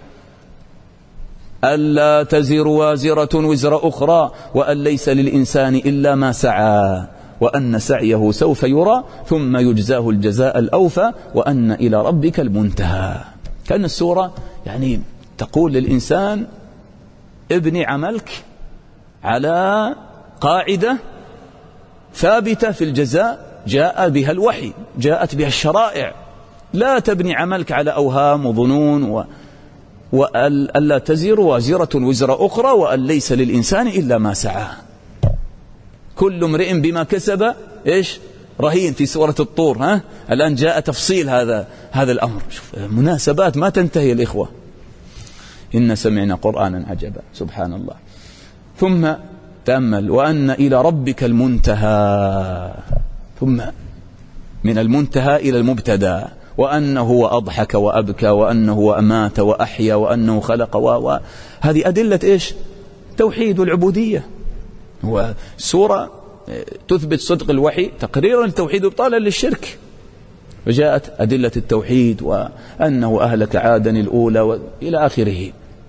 ألا تزر وازرة وزر أخرى، وأن ليس للإنسان إلا ما سعى، وأن سعيه سوف يرى ثم يجزاه الجزاء الأوفى، وأن إلى ربك المنتهى. كأن السورة يعني تقول للإنسان ابني عملك على قاعدة ثابتة في الجزاء جاء بها الوحي، جاءت بها الشرائع. لا تبني عملك على أوهام وظنون و... وألا تزر وازرة وزر أخرى، وأن ليس للإنسان إلا ما سعى، كل امرئ بما كسب إيش رهين في سورة الطور. ها الآن جاء تفصيل هذا هذا الأمر. شوف مناسبات ما تنتهي الإخوة. إن سمعنا قرآنا عجبا، سبحان الله. ثم تأمل وأن إلى ربك المنتهى، ثم من المنتهى إلى المبتدى، وأنه هو أضحك وأبكى، وأنه هو أمات وأحيا، وأنه خلق و... و... هذه أدلة إيش؟ توحيد العبودية. وسورة تثبت صدق الوحي تقريرا للتوحيد وابطالا للشرك، وجاءت أدلة التوحيد وأنه أهلك عادا الأولى وإلى آخره.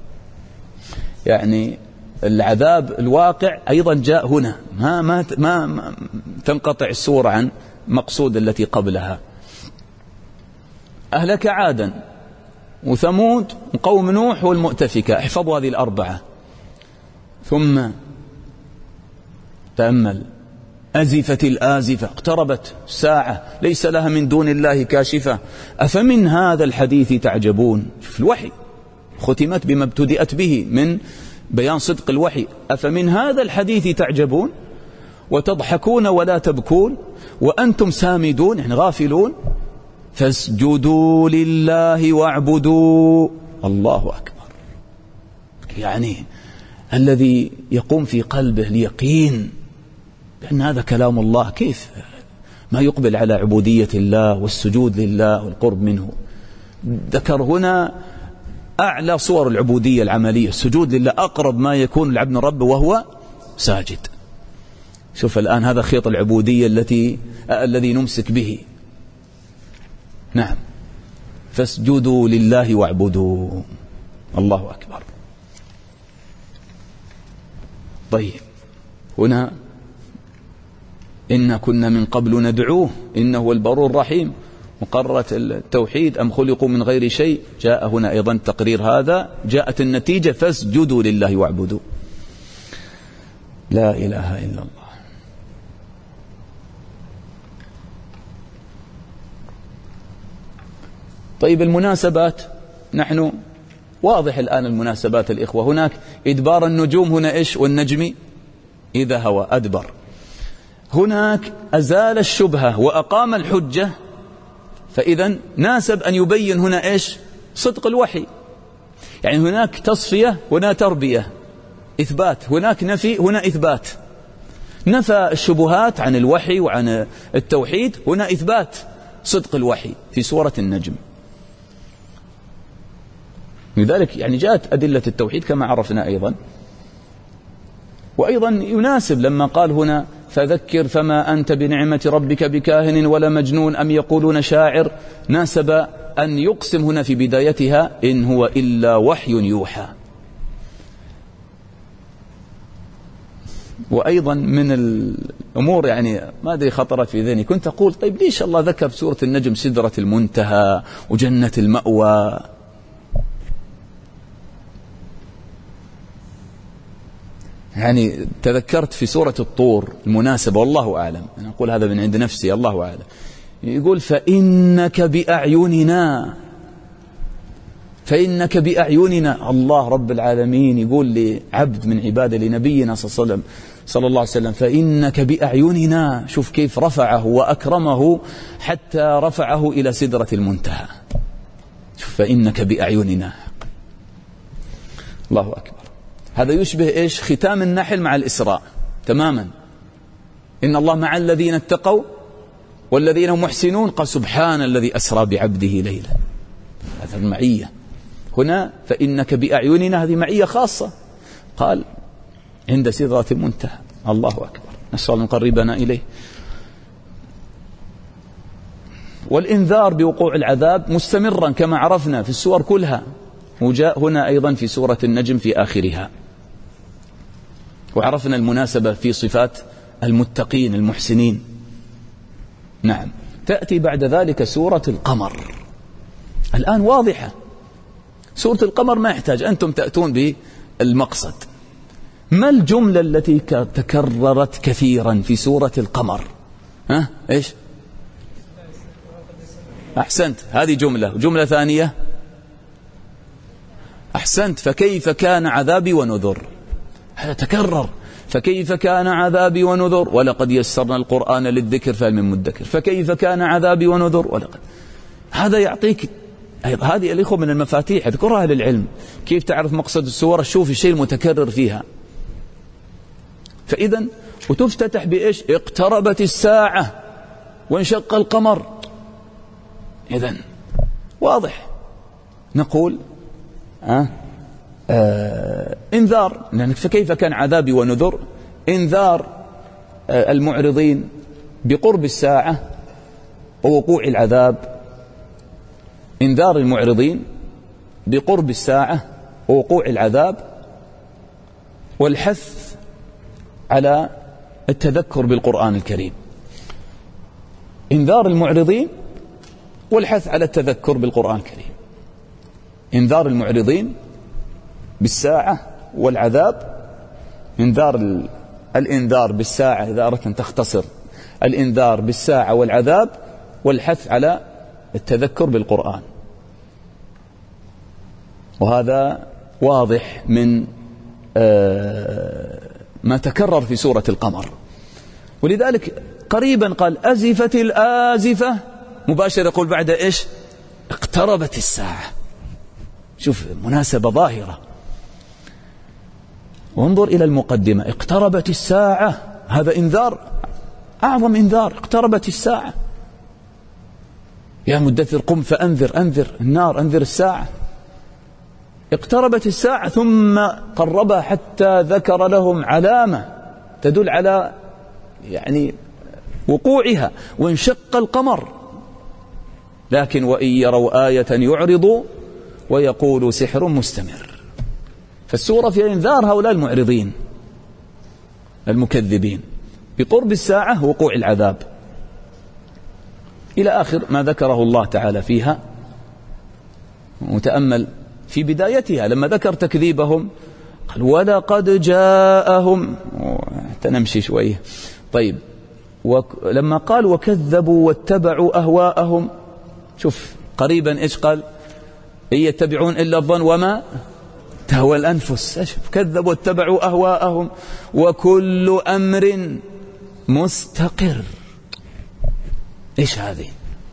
يعني العذاب الواقع أيضا جاء هنا، ما, ما, ما, ما تنقطع السورة عن مقصود التي قبلها. أهلك عادا وثمود وقوم نوح والمؤتفكة، احفظوا هذه الأربعة. ثم تأمل أزفت الآزفة، اقتربت الساعة ليس لها من دون الله كاشفة، أفمن هذا الحديث تعجبون. في الوحي ختمت بما ابتدأت به من بيان صدق الوحي. أفمن هذا الحديث تعجبون وتضحكون ولا تبكون وأنتم سامدون، يعني غافلون. فاسجدوا لله واعبدوا. الله أكبر. يعني الذي يقوم في قلبه اليقين بأن هذا كلام الله، كيف ما يقبل على عبودية الله والسجود لله والقرب منه. ذكر هنا أعلى صور العبودية العملية، السجود لله، أقرب ما يكون العبد من ربه وهو ساجد. شوف الآن هذا خيط العبودية التي الذي نمسك به. نعم، فاسجدوا لله واعبدوا. الله أكبر. طيب، هنا إنا كنا من قبل ندعوه إنه هو البر الرحيم. مقررة التوحيد أم خلقوا من غير شيء، جاء هنا أيضا تقرير هذا، جاءت النتيجة فاسجدوا لله واعبدوا. لا إله إلا الله. طيب، المناسبات، نحن واضح الآن المناسبات الإخوة. هناك إدبار النجوم، هنا إيش؟ والنجم إذا هوى أدبر. هناك أزال الشبهة وأقام الحجة، فإذا ناسب أن يبين هنا إيش؟ صدق الوحي. يعني هناك تصفية، هنا تربية، إثبات، هناك نفي، هنا إثبات. نفى الشبهات عن الوحي وعن التوحيد، هنا إثبات صدق الوحي في سورة النجم. لذلك يعني جاءت أدلة التوحيد كما عرفنا أيضا. وأيضا يناسب لما قال هنا فذكر فما أنت بنعمة ربك بكاهن ولا مجنون أم يقولون شاعر، ناسب أن يقسم هنا في بدايتها إن هو إلا وحي يوحى. وأيضا من الأمور يعني ما أدري خطرت في ذهني، كنت أقول طيب ليش الله ذكر في سورة النجم سدرة المنتهى وجنة المأوى؟ يعني تذكرت في سورة الطور المناسبة، والله أعلم، أنا أقول هذا من عند نفسي، الله أعلم. يقول فإنك بأعيننا، فإنك بأعيننا. الله رب العالمين يقول لعبد من عباده لنبينا صلى الله عليه وسلم صلى الله عليه وسلم فإنك بأعيننا. شوف كيف رفعه وأكرمه حتى رفعه إلى سدرة المنتهى. شوف فإنك بأعيننا، الله أكبر. هذا يشبه إيش؟ ختام النحل مع الإسراء تماما. إن الله مع الذين اتقوا والذين هم محسنون، قال سبحان الذي أسرى بعبده ليلا. هذا المعية. هنا فإنك بأعيننا، هذه معية خاصة، قال عند سدرة المنتهى. الله أكبر، نسأل الله نقربنا إليه. والإنذار بوقوع العذاب مستمرا كما عرفنا في السور كلها، وجاء هنا أيضا في سورة النجم في آخرها. وعرفنا المناسبة في صفات المتقين المحسنين. نعم، تأتي بعد ذلك سورة القمر. الآن واضحة سورة القمر، ما يحتاج أنتم تأتون بالمقصد. ما الجملة التي تكررت كثيرا في سورة القمر؟ ها إيش؟ أحسنت، هذه جملة. جملة ثانية، أحسنت، فكيف كان عذابي ونذر. هذا تكرر، فكيف كان عذابي ونذر ولقد يسرنا القرآن للذكر فهل من مدكر، فكيف كان عذابي ونذر ولقد. هذا يعطيك هذه الإخوة من المفاتيح، اذكرها للعلم. كيف تعرف مقصد السورة؟ شوف الشيء المتكرر فيها. فإذا وتفتتح بإيش؟ اقتربت الساعة وانشق القمر. إذن واضح. نقول أه؟ آه انذار، لأن فكيف كان عذابي ونذر، انذار آه المعرضين بقرب الساعة ووقوع العذاب. انذار المعرضين بقرب الساعة ووقوع العذاب، والحث على التذكر بالقرآن الكريم. انذار المعرضين والحث على التذكر بالقرآن الكريم. انذار المعرضين بالساعة والعذاب. انذار ال... الانذار بالساعة إذا أردت أن تختصر، الانذار بالساعة والعذاب، والحث على التذكر بالقرآن. وهذا واضح من ما تكرر في سورة القمر. ولذلك قريبا قال أزفت الآزفة، مباشر يقول بعد إيش؟ اقتربت الساعة. شوف مناسبة ظاهرة. وانظر إلى المقدمة، اقتربت الساعة، هذا انذار، أعظم انذار، اقتربت الساعة. يا مدثر قم فأنذر، أنذر النار، أنذر الساعة. اقتربت الساعة، ثم قربها حتى ذكر لهم علامة تدل على يعني وقوعها، وانشق القمر. لكن وإن يروا آية يعرضوا ويقولوا سحر مستمر. فالسورة في إنذار هؤلاء المعرضين المكذبين بقرب الساعة وقوع العذاب، إلى آخر ما ذكره الله تعالى فيها. متأمل في بدايتها لما ذكر تكذيبهم قال ولقد جاءهم، تنمشي شوية. طيب لما قال وكذبوا واتبعوا أهواءهم، شوف قريبا إيش قال؟ إن يتبعون إلا الظن وما تهوى الأنفس. كذبوا واتبعوا أهواءهم وكل أمر مستقر. إيش هذه؟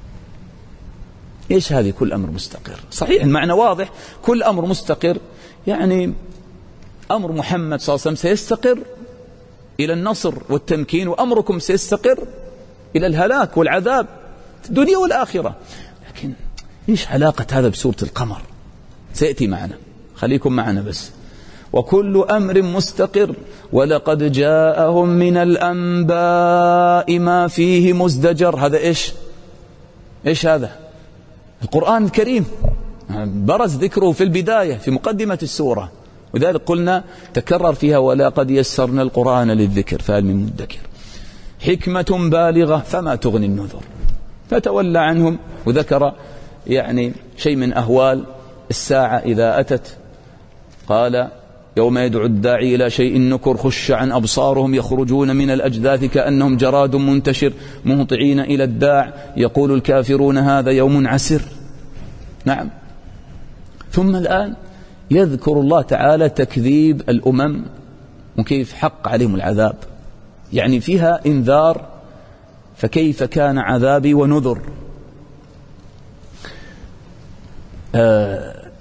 إيش هذه كل أمر مستقر؟ صحيح المعنى واضح، كل أمر مستقر يعني أمر محمد صلى الله عليه وسلم سيستقر إلى النصر والتمكين، وأمركم سيستقر إلى الهلاك والعذاب في الدنيا والآخرة. لكن إيش علاقة هذا بسورة القمر؟ سيأتي معنا، خليكم معنا بس. وكل أمر مستقر ولقد جاءهم من الأنباء ما فيه مزدجر. هذا إيش؟ إيش هذا؟ القرآن الكريم برز ذكره في البداية في مقدمة السورة، وذلك قلنا تكرر فيها ولقد يسرنا القرآن للذكر فهل من مدكر. حكمة بالغة فما تغني النذر. فتولى عنهم وذكر يعني شيء من أهوال الساعة إذا أتت. قال يوم يدعو الداعي إلى شيء نكر خش عن أبصارهم يخرجون من الأجداث كأنهم جراد منتشر مهطعين إلى الداع يقول الكافرون هذا يوم عسر. نعم. ثم الآن يذكر الله تعالى تكذيب الأمم وكيف حق عليهم العذاب، يعني فيها إنذار. فكيف كان عذابي ونذر. آه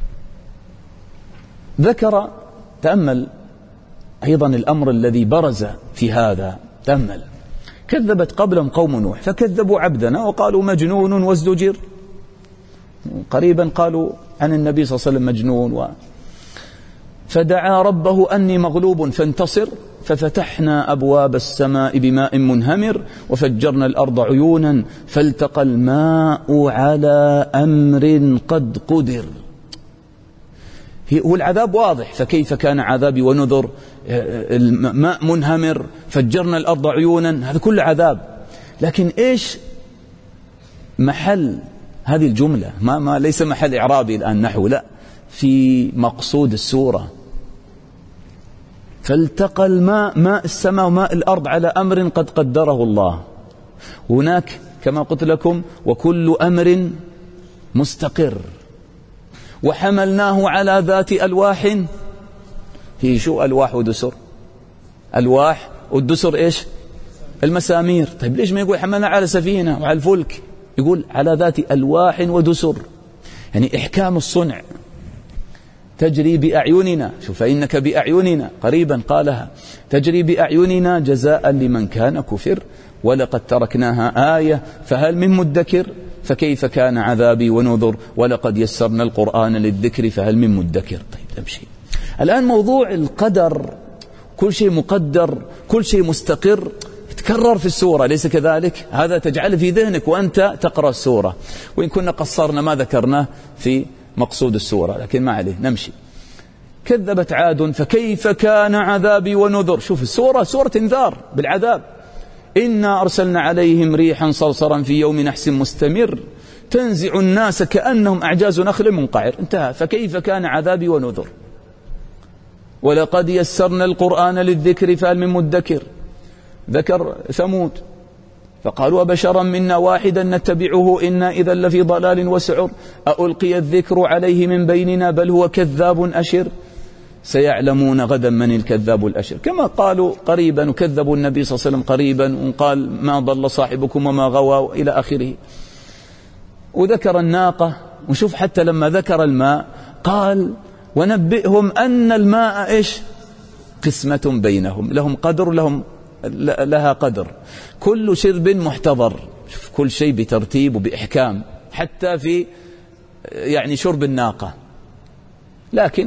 ذكر تأمل أيضا الأمر الذي برز في هذا. تأمل كذبت قبلهم قوم نوح فكذبوا عبدنا وقالوا مجنون وازدجر. قريبا قالوا عن النبي صلى الله عليه وسلم مجنون و... فدعا ربه أني مغلوب فانتصر ففتحنا أبواب السماء بماء منهمر وفجرنا الأرض عيونا فالتقى الماء على أمر قد قدر. هو العذاب واضح، فكيف كان عذابي ونذر. الماء منهمر، فجرنا الأرض عيونا، هذا كله عذاب. لكن إيش محل هذه الجملة؟ ما, ما ليس محل إعرابي الآن نحو، لا، في مقصود السورة. فالتقى الماء ماء السماء وماء الأرض على أمر قد قدره الله. هناك كما قلت لكم وكل أمر مستقر. وحملناه على ذات ألواح. في شو ألواح ودسر؟ ألواح والدسر إيش؟ المسامير. طيب ليش ما يقول حملنا على سفينة وعلى الفلك؟ يقول على ذات ألواح ودسر، يعني إحكام الصنع. تجري بأعيننا، شوف فإنك بأعيننا، قريبا قالها تجري بأعيننا جزاء لمن كان كفر ولقد تركناها آية فهل من مدكر. فكيف كان عذابي ونذر ولقد يسرنا القرآن للذكر فهل من مدكر. طيب نمشي الآن. موضوع القدر، كل شيء مقدر، كل شيء مستقر، يتكرر في السورة، ليس كذلك؟ هذا تجعل في ذهنك وأنت تقرأ السورة، وإن كنا قصرنا ما ذكرناه في مقصود السورة، لكن ما عليه نمشي. كذبت عاد فكيف كان عذابي ونذر. شوف السورة سورة انذار بالعذاب. إنا أرسلنا عليهم ريحا صرصرا في يوم نحس مستمر تنزع الناس كأنهم أعجاز نخل منقعر. انتهى. فكيف كان عذابي ونذر. ولقد يسرنا القرآن للذكر فهل من مدكر. ذكر ثمود فقالوا أبشرا منا واحدا نتبعه إنا إذا لفي ضلال وسعر ألقي الذكر عليه من بيننا بل هو كذاب أشر سيعلمون غدا من الكذاب الأشر. كما قالوا قريبا وكذبوا النبي صلى الله عليه وسلم قريبا وقال ما ضل صاحبكم وما غوى إلى آخره. وذكر الناقة. وشوف حتى لما ذكر الماء قال ونبئهم أن الماء إيش قسمة بينهم، لهم قدر لهم لها قدر، كل شرب محتضر. كل شيء بترتيب وبإحكام حتى في يعني شرب الناقة. لكن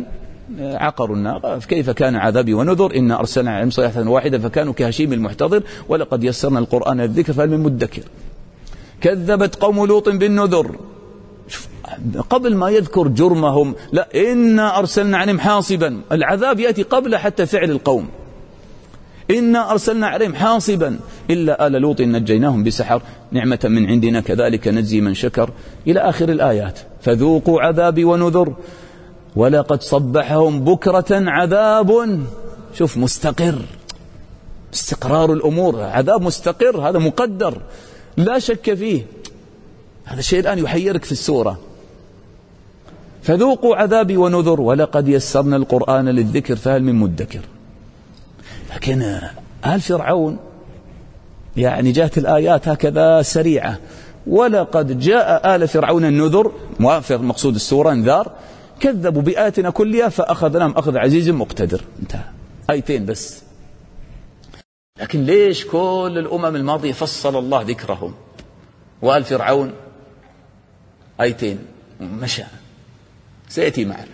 عقروا الناقة كيف كان عذابي ونذر إن أرسلنا عليهم صيحة واحدة فكانوا كهشيم المحتضر ولقد يسرنا القرآن الذكر فهل من مدكر كذبت قوم لوط بالنذر. قبل ما يذكر جرمهم لا إنا أرسلنا عليهم حاصبا، العذاب يأتي قبل حتى فعل القوم. إنا أرسلنا عليهم حاصبا إلا آل لوط نجيناهم بسحر نعمة من عندنا كذلك نجزي من شكر إلى آخر الآيات. فذوقوا عذابي ونذر ولقد صبحهم بكرة عذاب شوف مستقر، استقرار الأمور، عذاب مستقر هذا مقدر لا شك فيه. هذا الشيء الآن يحيرك في السورة. فذوقوا عذابي ونذر ولقد يسرنا القرآن للذكر فهل من مدكر. لكن آل فرعون يعني جاءت الآيات هكذا سريعة، ولقد جاء آل فرعون النذر، موافق مقصود السورة انذار، كذبوا بآياتنا كلها فأخذناهم أخذ عزيز مقتدر. انتهى، آيتين بس. لكن ليش كل الأمم الماضية فصل الله ذكرهم وآل فرعون آيتين مشى؟ سيأتي معنا.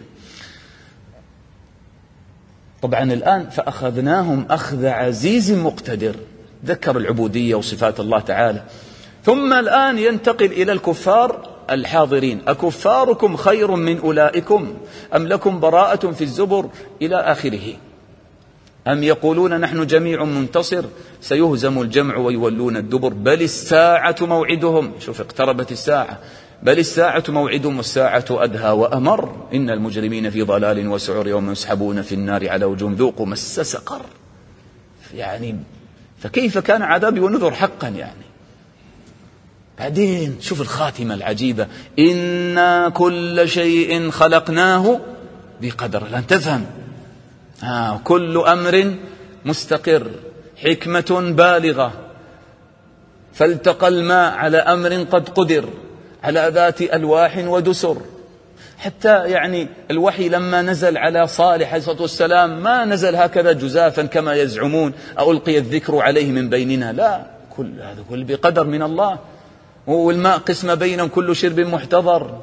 طبعا الآن فأخذناهم أخذ عزيز مقتدر، ذكر العبودية وصفات الله تعالى. ثم الآن ينتقل إلى الكفار الحاضرين. أكفاركم خير من أولئكم أم لكم براءة في الزبر إلى آخره. أم يقولون نحن جميع منتصر سيهزم الجمع ويولون الدبر بل الساعة موعدهم. شوف اقتربت الساعة، بل الساعة موعدهم والساعة أدهى وأمر إن المجرمين في ضلال وسعر يوم يسحبون في النار على وجوههم ذوقوا مس سقر. يعني فكيف كان عذابي ونذر حقا يعني. بعدين شوف الخاتمة العجيبة، إنا كل شيء خلقناه بقدر. لن تفهم آه كل أمر مستقر حكمة بالغة. فالتقى الماء على أمر قد قدر على ذات ألواح ودسر. حتى يعني الوحي لما نزل على صالح عليه الصلاة والسلام ما نزل هكذا جزافا كما يزعمون أو ألقي الذكر عليه من بيننا، لا، كل هذا كل بقدر من الله. والماء قسم بينهم كل شرب محتضر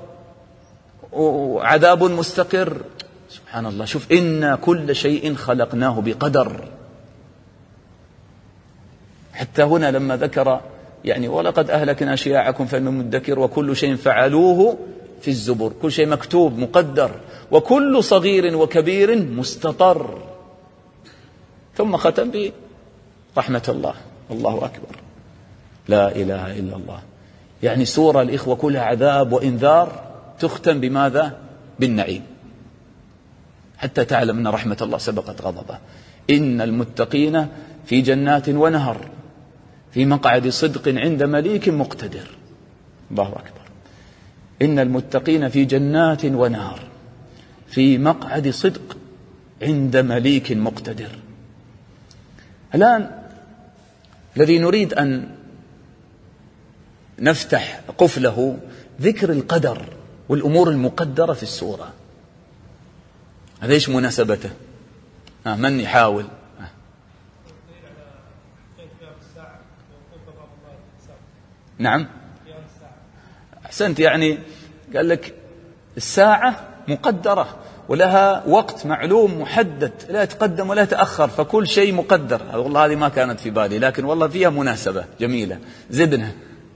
وعذاب مستقر. سبحان الله. شوف إن كل شيء خلقناه بقدر. حتى هنا لما ذكر يعني ولقد أهلكنا أشياعكم فمن مدكر وكل شيء فعلوه في الزبر، كل شيء مكتوب مقدر وكل صغير وكبير مستطر. ثم ختم برحمة الله. الله أكبر، لا إله إلا الله. يعني سورة الإخوة كلها عذاب وإنذار، تختم بماذا؟ بالنعيم، حتى تعلم أن رحمة الله سبقت غضبه. إن المتقين في جنات ونهر في مقعد صدق عند مليك مقتدر. الله أكبر. إن المتقين في جنات ونهر في مقعد صدق عند مليك مقتدر. الآن الذي نريد أن نفتح قفله ذكر القدر والأمور المقدرة في السورة. هذا إيش مناسبته؟ آه من يحاول؟ آه. نعم أحسنت. يعني قال لك الساعة مقدرة ولها وقت معلوم محدد، لا يتقدم ولا يتأخر، فكل شيء مقدر. والله هذه ما كانت في بالي، لكن والله فيها مناسبة جميلة. زدنا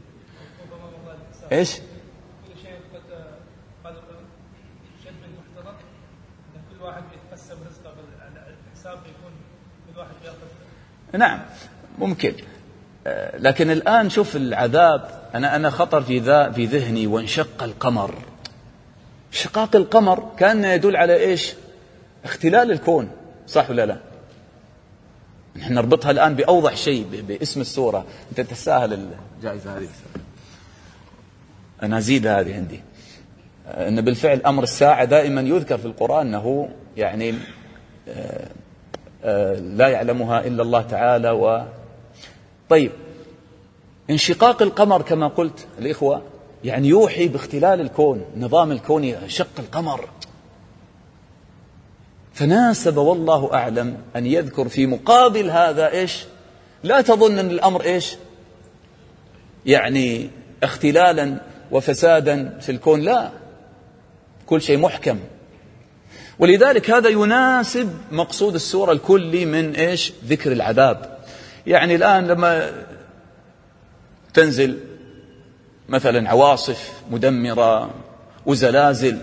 إيش؟ كل شيء قد شد محتضر، ان كل واحد يتقسم رزقه بالحساب، يكون كل واحد ياخذ. نعم ممكن. لكن الآن شوف العذاب. أنا أنا خطر في ذا في ذهني وانشق القمر. شقاق القمر كان يدل على إيش؟ اختلال الكون، صح ولا لا؟ نحن نربطها الآن بأوضح شيء باسم السورة. أنت تستاهل الجائزة هذه. أنا أزيد هذه عندي، أن بالفعل أمر الساعة دائما يذكر في القرآن أنه يعني آآ آآ لا يعلمها إلا الله تعالى. و طيب انشقاق القمر كما قلت الإخوة يعني يوحي باختلال الكون، النظام الكوني، شق القمر. فناسب والله أعلم أن يذكر في مقابل هذا إيش؟ لا تظن أن الأمر إيش؟ يعني اختلالا وفسادا في الكون، لا، كل شيء محكم. ولذلك هذا يناسب مقصود السورة الكلي من إيش؟ ذكر العذاب. يعني الآن لما تنزل مثلا عواصف مدمرة وزلازل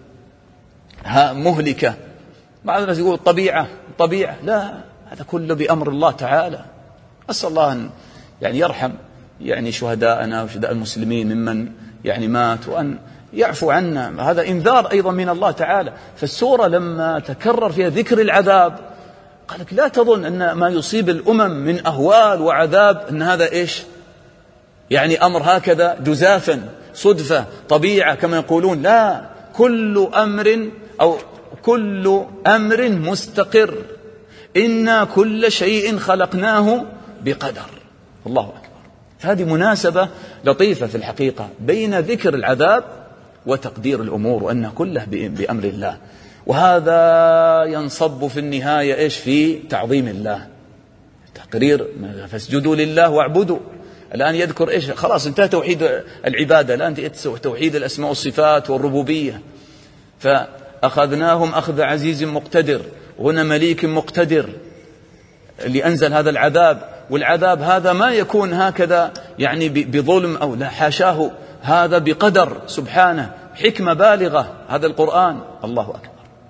مهلكة، بعض الناس يقول طبيعة طبيعة، لا، هذا كله بأمر الله تعالى. أسأل الله أن يعني يرحم يعني شهداءنا وشهداء المسلمين ممن يعني مات، وأن يعفو عنا. هذا إنذار أيضا من الله تعالى. فالسورة لما تكرر فيها ذكر العذاب قال لك لا تظن أن ما يصيب الأمم من أهوال وعذاب أن هذا إيش يعني أمر هكذا جزافا صدفة طبيعة كما يقولون. لا، كل أمر أو كل أمر مستقر، إنا كل شيء خلقناه بقدر. الله أكبر. فهذه مناسبة لطيفة في الحقيقة بين ذكر العذاب وتقدير الأمور، وأن كله بأمر الله. وهذا ينصب في النهاية إيش؟ في تعظيم الله، تقرير فاسجدوا لله واعبدوا. الآن يذكر إيش؟ خلاص انتهى توحيد العبادة، الآن توحيد الأسماء والصفات والربوبية. فأخذناهم أخذ عزيز مقتدر، هنا مليك مقتدر اللي أنزل هذا العذاب. والعذاب هذا ما يكون هكذا يعني بظلم أو لا، حاشاه، هذا بقدر سبحانه، حكمة بالغة هذا القرآن. الله أكبر.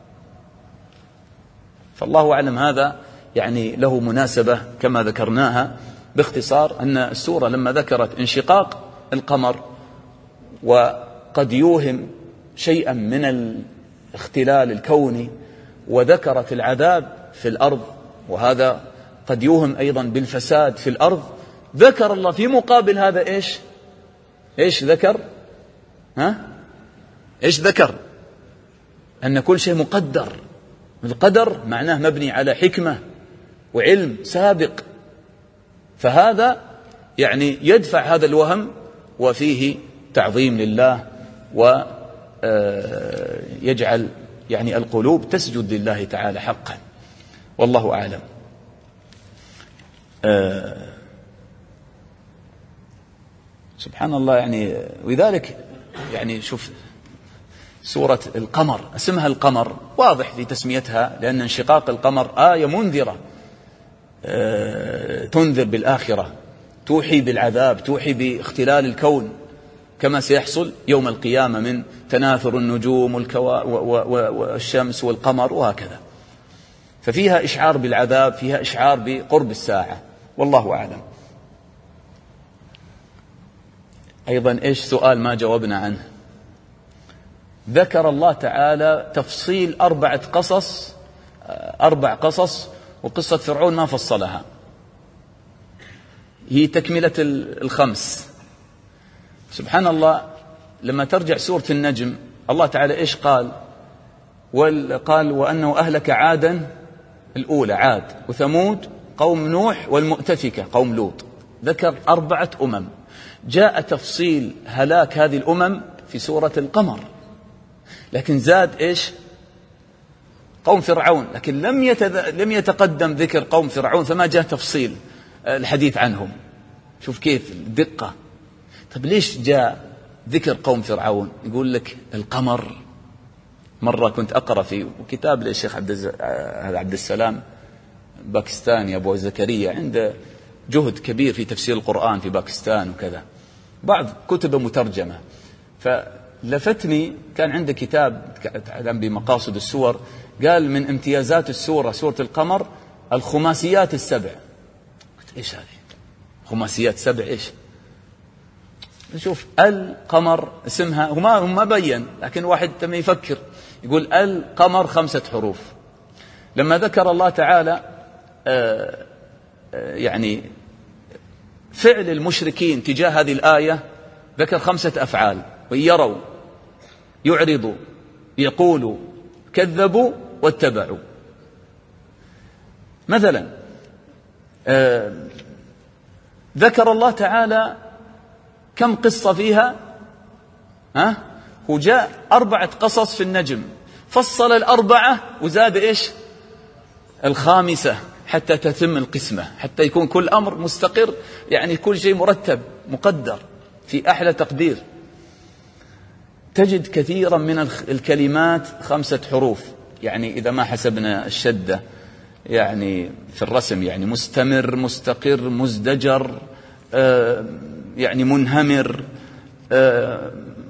فالله أعلم هذا يعني له مناسبة كما ذكرناها باختصار، أن السورة لما ذكرت انشقاق القمر وقد يوهم شيئا من الاختلال الكوني، وذكرت العذاب في الأرض وهذا قد يوهم أيضا بالفساد في الأرض، ذكر الله في مقابل هذا إيش؟ إيش ذكر؟ ها؟ إيش ذكر؟ أن كل شيء مقدر. القدر معناه مبني على حكمة وعلم سابق، فهذا يعني يدفع هذا الوهم، وفيه تعظيم لله، ويجعل يعني القلوب تسجد لله تعالى حقا. والله أعلم. سبحان الله. يعني ولذلك يعني شوف سورة القمر اسمها القمر، واضح في تسميتها، لأن انشقاق القمر آية منذرة تنذر بالآخرة، توحي بالعذاب، توحي باختلال الكون كما سيحصل يوم القيامة من تناثر النجوم والشمس والقمر وهكذا. ففيها إشعار بالعذاب، فيها إشعار بقرب الساعة. والله أعلم. أيضا إيش سؤال ما جاوبنا عنه؟ ذكر الله تعالى تفصيل أربعة قصص، أربع قصص، وقصة فرعون ما فصلها، هي تكملة الخمس. سبحان الله. لما ترجع سورة النجم الله تعالى إيش قال؟ قال وأنه أهلك عادا الأولى عاد، وثمود قوم نوح، والمؤتفكة قوم لوط. ذكر أربعة أمم. جاء تفصيل هلاك هذه الأمم في سورة القمر، لكن زاد إيش؟ قوم فرعون، لكن لم لم يتقدم ذكر قوم فرعون، فما جاء تفصيل الحديث عنهم. شوف كيف الدقة. طب ليش جاء ذكر قوم فرعون؟ يقول لك القمر. مرة كنت أقرأ في كتاب للشيخ عبد عبد السلام باكستاني أبو زكريا، عنده جهد كبير في تفسير القرآن في باكستان وكذا، بعض كتبه مترجمة. فلفتني كان عنده كتاب يتعلم بمقاصد السور، قال من امتيازات السورة سورة القمر الخماسيات السبع. قلت إيش هذه خماسيات سبع؟ إيش؟ نشوف القمر اسمها، وما ما بين، لكن واحد تم يفكر يقول القمر خمسة حروف. لما ذكر الله تعالى آآ آآ يعني فعل المشركين تجاه هذه الآية، ذكر خمسة أفعال: ويروا، يعرضوا، يقولوا، كذبوا، واتبعوا. مثلا ذكر الله تعالى كم قصة فيها؟ ها؟ وجاء أربعة قصص في النجم، فصل الأربعة وزاد إيش؟ الخامسة، حتى تتم القسمة، حتى يكون كل أمر مستقر، يعني كل شيء مرتب مقدر في أحلى تقدير. تجد كثيرا من الكلمات خمسة حروف، يعني إذا ما حسبنا الشدة يعني في الرسم، يعني مستمر، مستقر، مزدجر، آه يعني منهمر، آه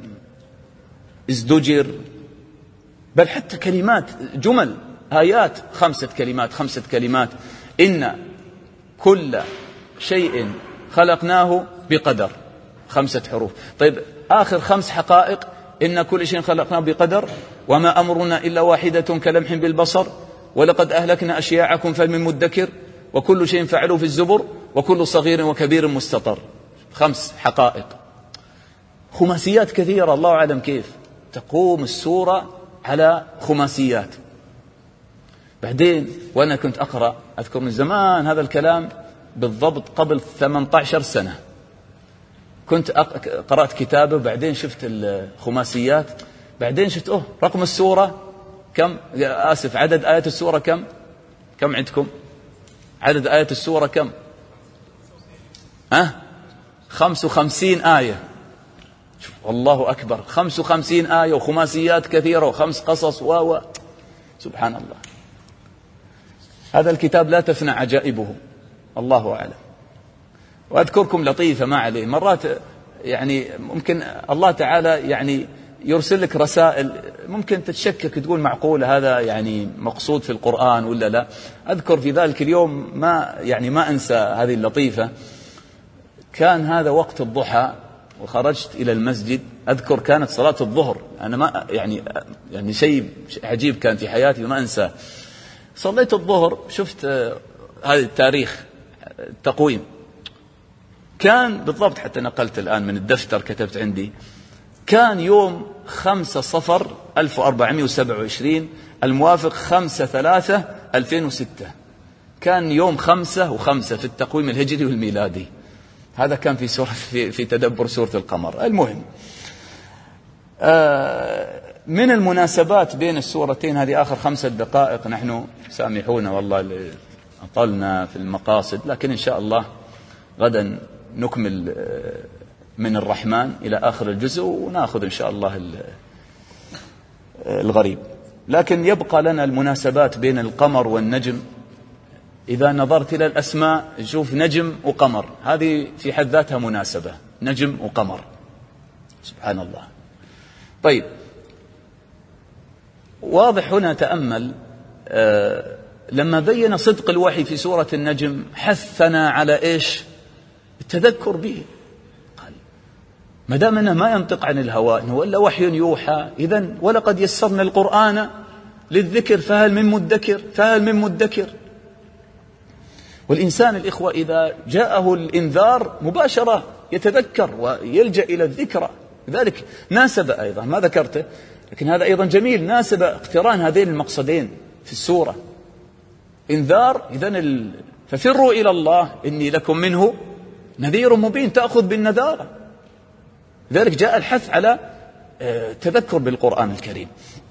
ازدجر، بل حتى كلمات جمل آيات خمسة كلمات خمسة كلمات إن كل شيء خلقناه بقدر، خمسة حروف. طيب آخر خمس حقائق إن كل شيء خلقناه بقدر، وما أمرنا إلا واحدة كلمح بالبصر، ولقد أهلكنا أشياعكم فهل من مدكر، وكل شيء فعلوه في الزبر، وكل صغير وكبير مستطر. خمس حقائق، خماسيات كثيرة، الله أعلم كيف تقوم السورة على خماسيات. بعدين وأنا كنت أقرأ، أذكر من زمان هذا الكلام بالضبط قبل ثمانية عشر سنة، كنت قرأت كتابه، بعدين شفت الخماسيات، بعدين شفت أوه رقم السورة كم، آسف عدد آيات السورة كم كم عندكم عدد آيات السورة كم؟ أه؟ خمس وخمسين آية. والله أكبر، خمس وخمسين آية وخماسيات كثيرة وخمس قصص و و سبحان الله. هذا الكتاب لا تفنى عجائبه، الله أعلم. وأذكركم لطيفة ما عليه، مرات يعني ممكن الله تعالى يعني يرسل لك رسائل ممكن تتشكك تقول معقولة هذا يعني مقصود في القرآن ولا لا. أذكر في ذلك اليوم ما يعني ما أنسى هذه اللطيفة، كان هذا وقت الضحى وخرجت إلى المسجد، أذكر كانت صلاة الظهر، أنا ما يعني يعني شيء عجيب كان في حياتي وما أنسى. صليت الظهر، شفت هذا التاريخ التقويم كان بالضبط، حتى نقلت الآن من الدفتر كتبت عندي، كان يوم خمسة صفر ألف وأربعمائة وسبعة وعشرين الموافق خمسة ثلاثة ألفين وستة، كان يوم خمسة وخمسة في التقويم الهجري والميلادي. هذا كان في سورة في, في تدبر سورة القمر. المهم آه من المناسبات بين السورتين هذه آخر خمسة دقائق، نحن سامحونا والله أطلنا في المقاصد، لكن إن شاء الله غدا نكمل من الرحمن إلى آخر الجزء ونأخذ إن شاء الله الغريب. لكن يبقى لنا المناسبات بين القمر والنجم. إذا نظرت إلى الأسماء شوف نجم وقمر، هذه في حد ذاتها مناسبة، نجم وقمر، سبحان الله. طيب واضح هنا تأمل آه لما بين صدق الوحي في سورة النجم حثنا على إيش؟ التذكر به. قال ما دام أنه ما ينطق عن الهوى إنه إلا وحي يوحى، إذن ولقد يسرنا القرآن للذكر فهل من مدكر فهل من مدكر. والإنسان الإخوة إذا جاءه الإنذار مباشرة يتذكر ويلجأ إلى الذكرى، لذلك ناسب أيضا ما ذكرته، لكن هذا أيضا جميل، ناسب اقتران هذين المقصدين في السورة، إنذار إذن ال... ففروا إلى الله إني لكم منه نذير مبين، تأخذ بالنذارة. لذلك جاء الحث على تذكر بالقرآن الكريم.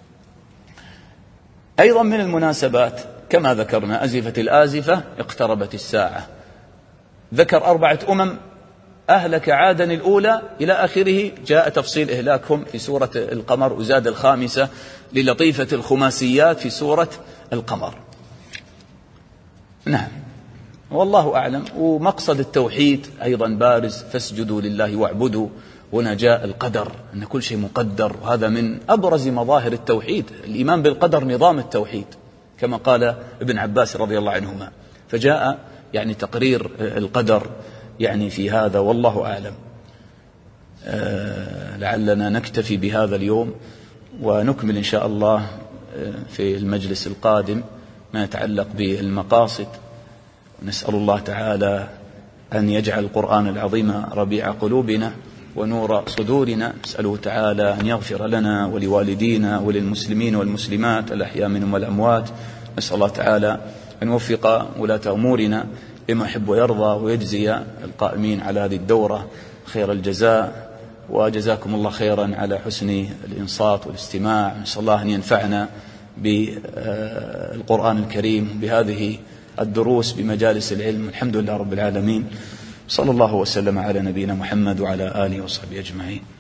أيضا من المناسبات كما ذكرنا أزفت الآزفة اقتربت الساعة، ذكر أربعة أمم أهلك عادا الأولى إلى آخره، جاء تفصيل إهلاكهم في سورة القمر، وزاد الخامسة للطيفة الخماسيات في سورة القمر. نعم والله أعلم. ومقصد التوحيد أيضا بارز، فاسجدوا لله واعبدوا. هنا جاء القدر، أن كل شيء مقدر، وهذا من أبرز مظاهر التوحيد، الإيمان بالقدر نظام التوحيد كما قال ابن عباس رضي الله عنهما. فجاء يعني تقرير القدر يعني في هذا، والله أعلم. آه لعلنا نكتفي بهذا اليوم ونكمل إن شاء الله في المجلس القادم ما يتعلق بالمقاصد. نسأل الله تعالى أن يجعل القرآن العظيم ربيع قلوبنا ونور صدورنا. نسأله تعالى أن يغفر لنا ولوالدينا وللمسلمين والمسلمات الأحياء منهم والأموات. نسأل الله تعالى أن يوفق ولاة أمورنا لما يحب ويرضى، ويجزي القائمين على هذه الدورة خير الجزاء، وجزاكم الله خيرا على حسن الإنصات والاستماع. نسأل الله أن ينفعنا بالقرآن الكريم بهذه الدروس بمجالس العلم. الحمد لله رب العالمين، صلى الله وسلم على نبينا محمد وعلى آله وصحبه أجمعين.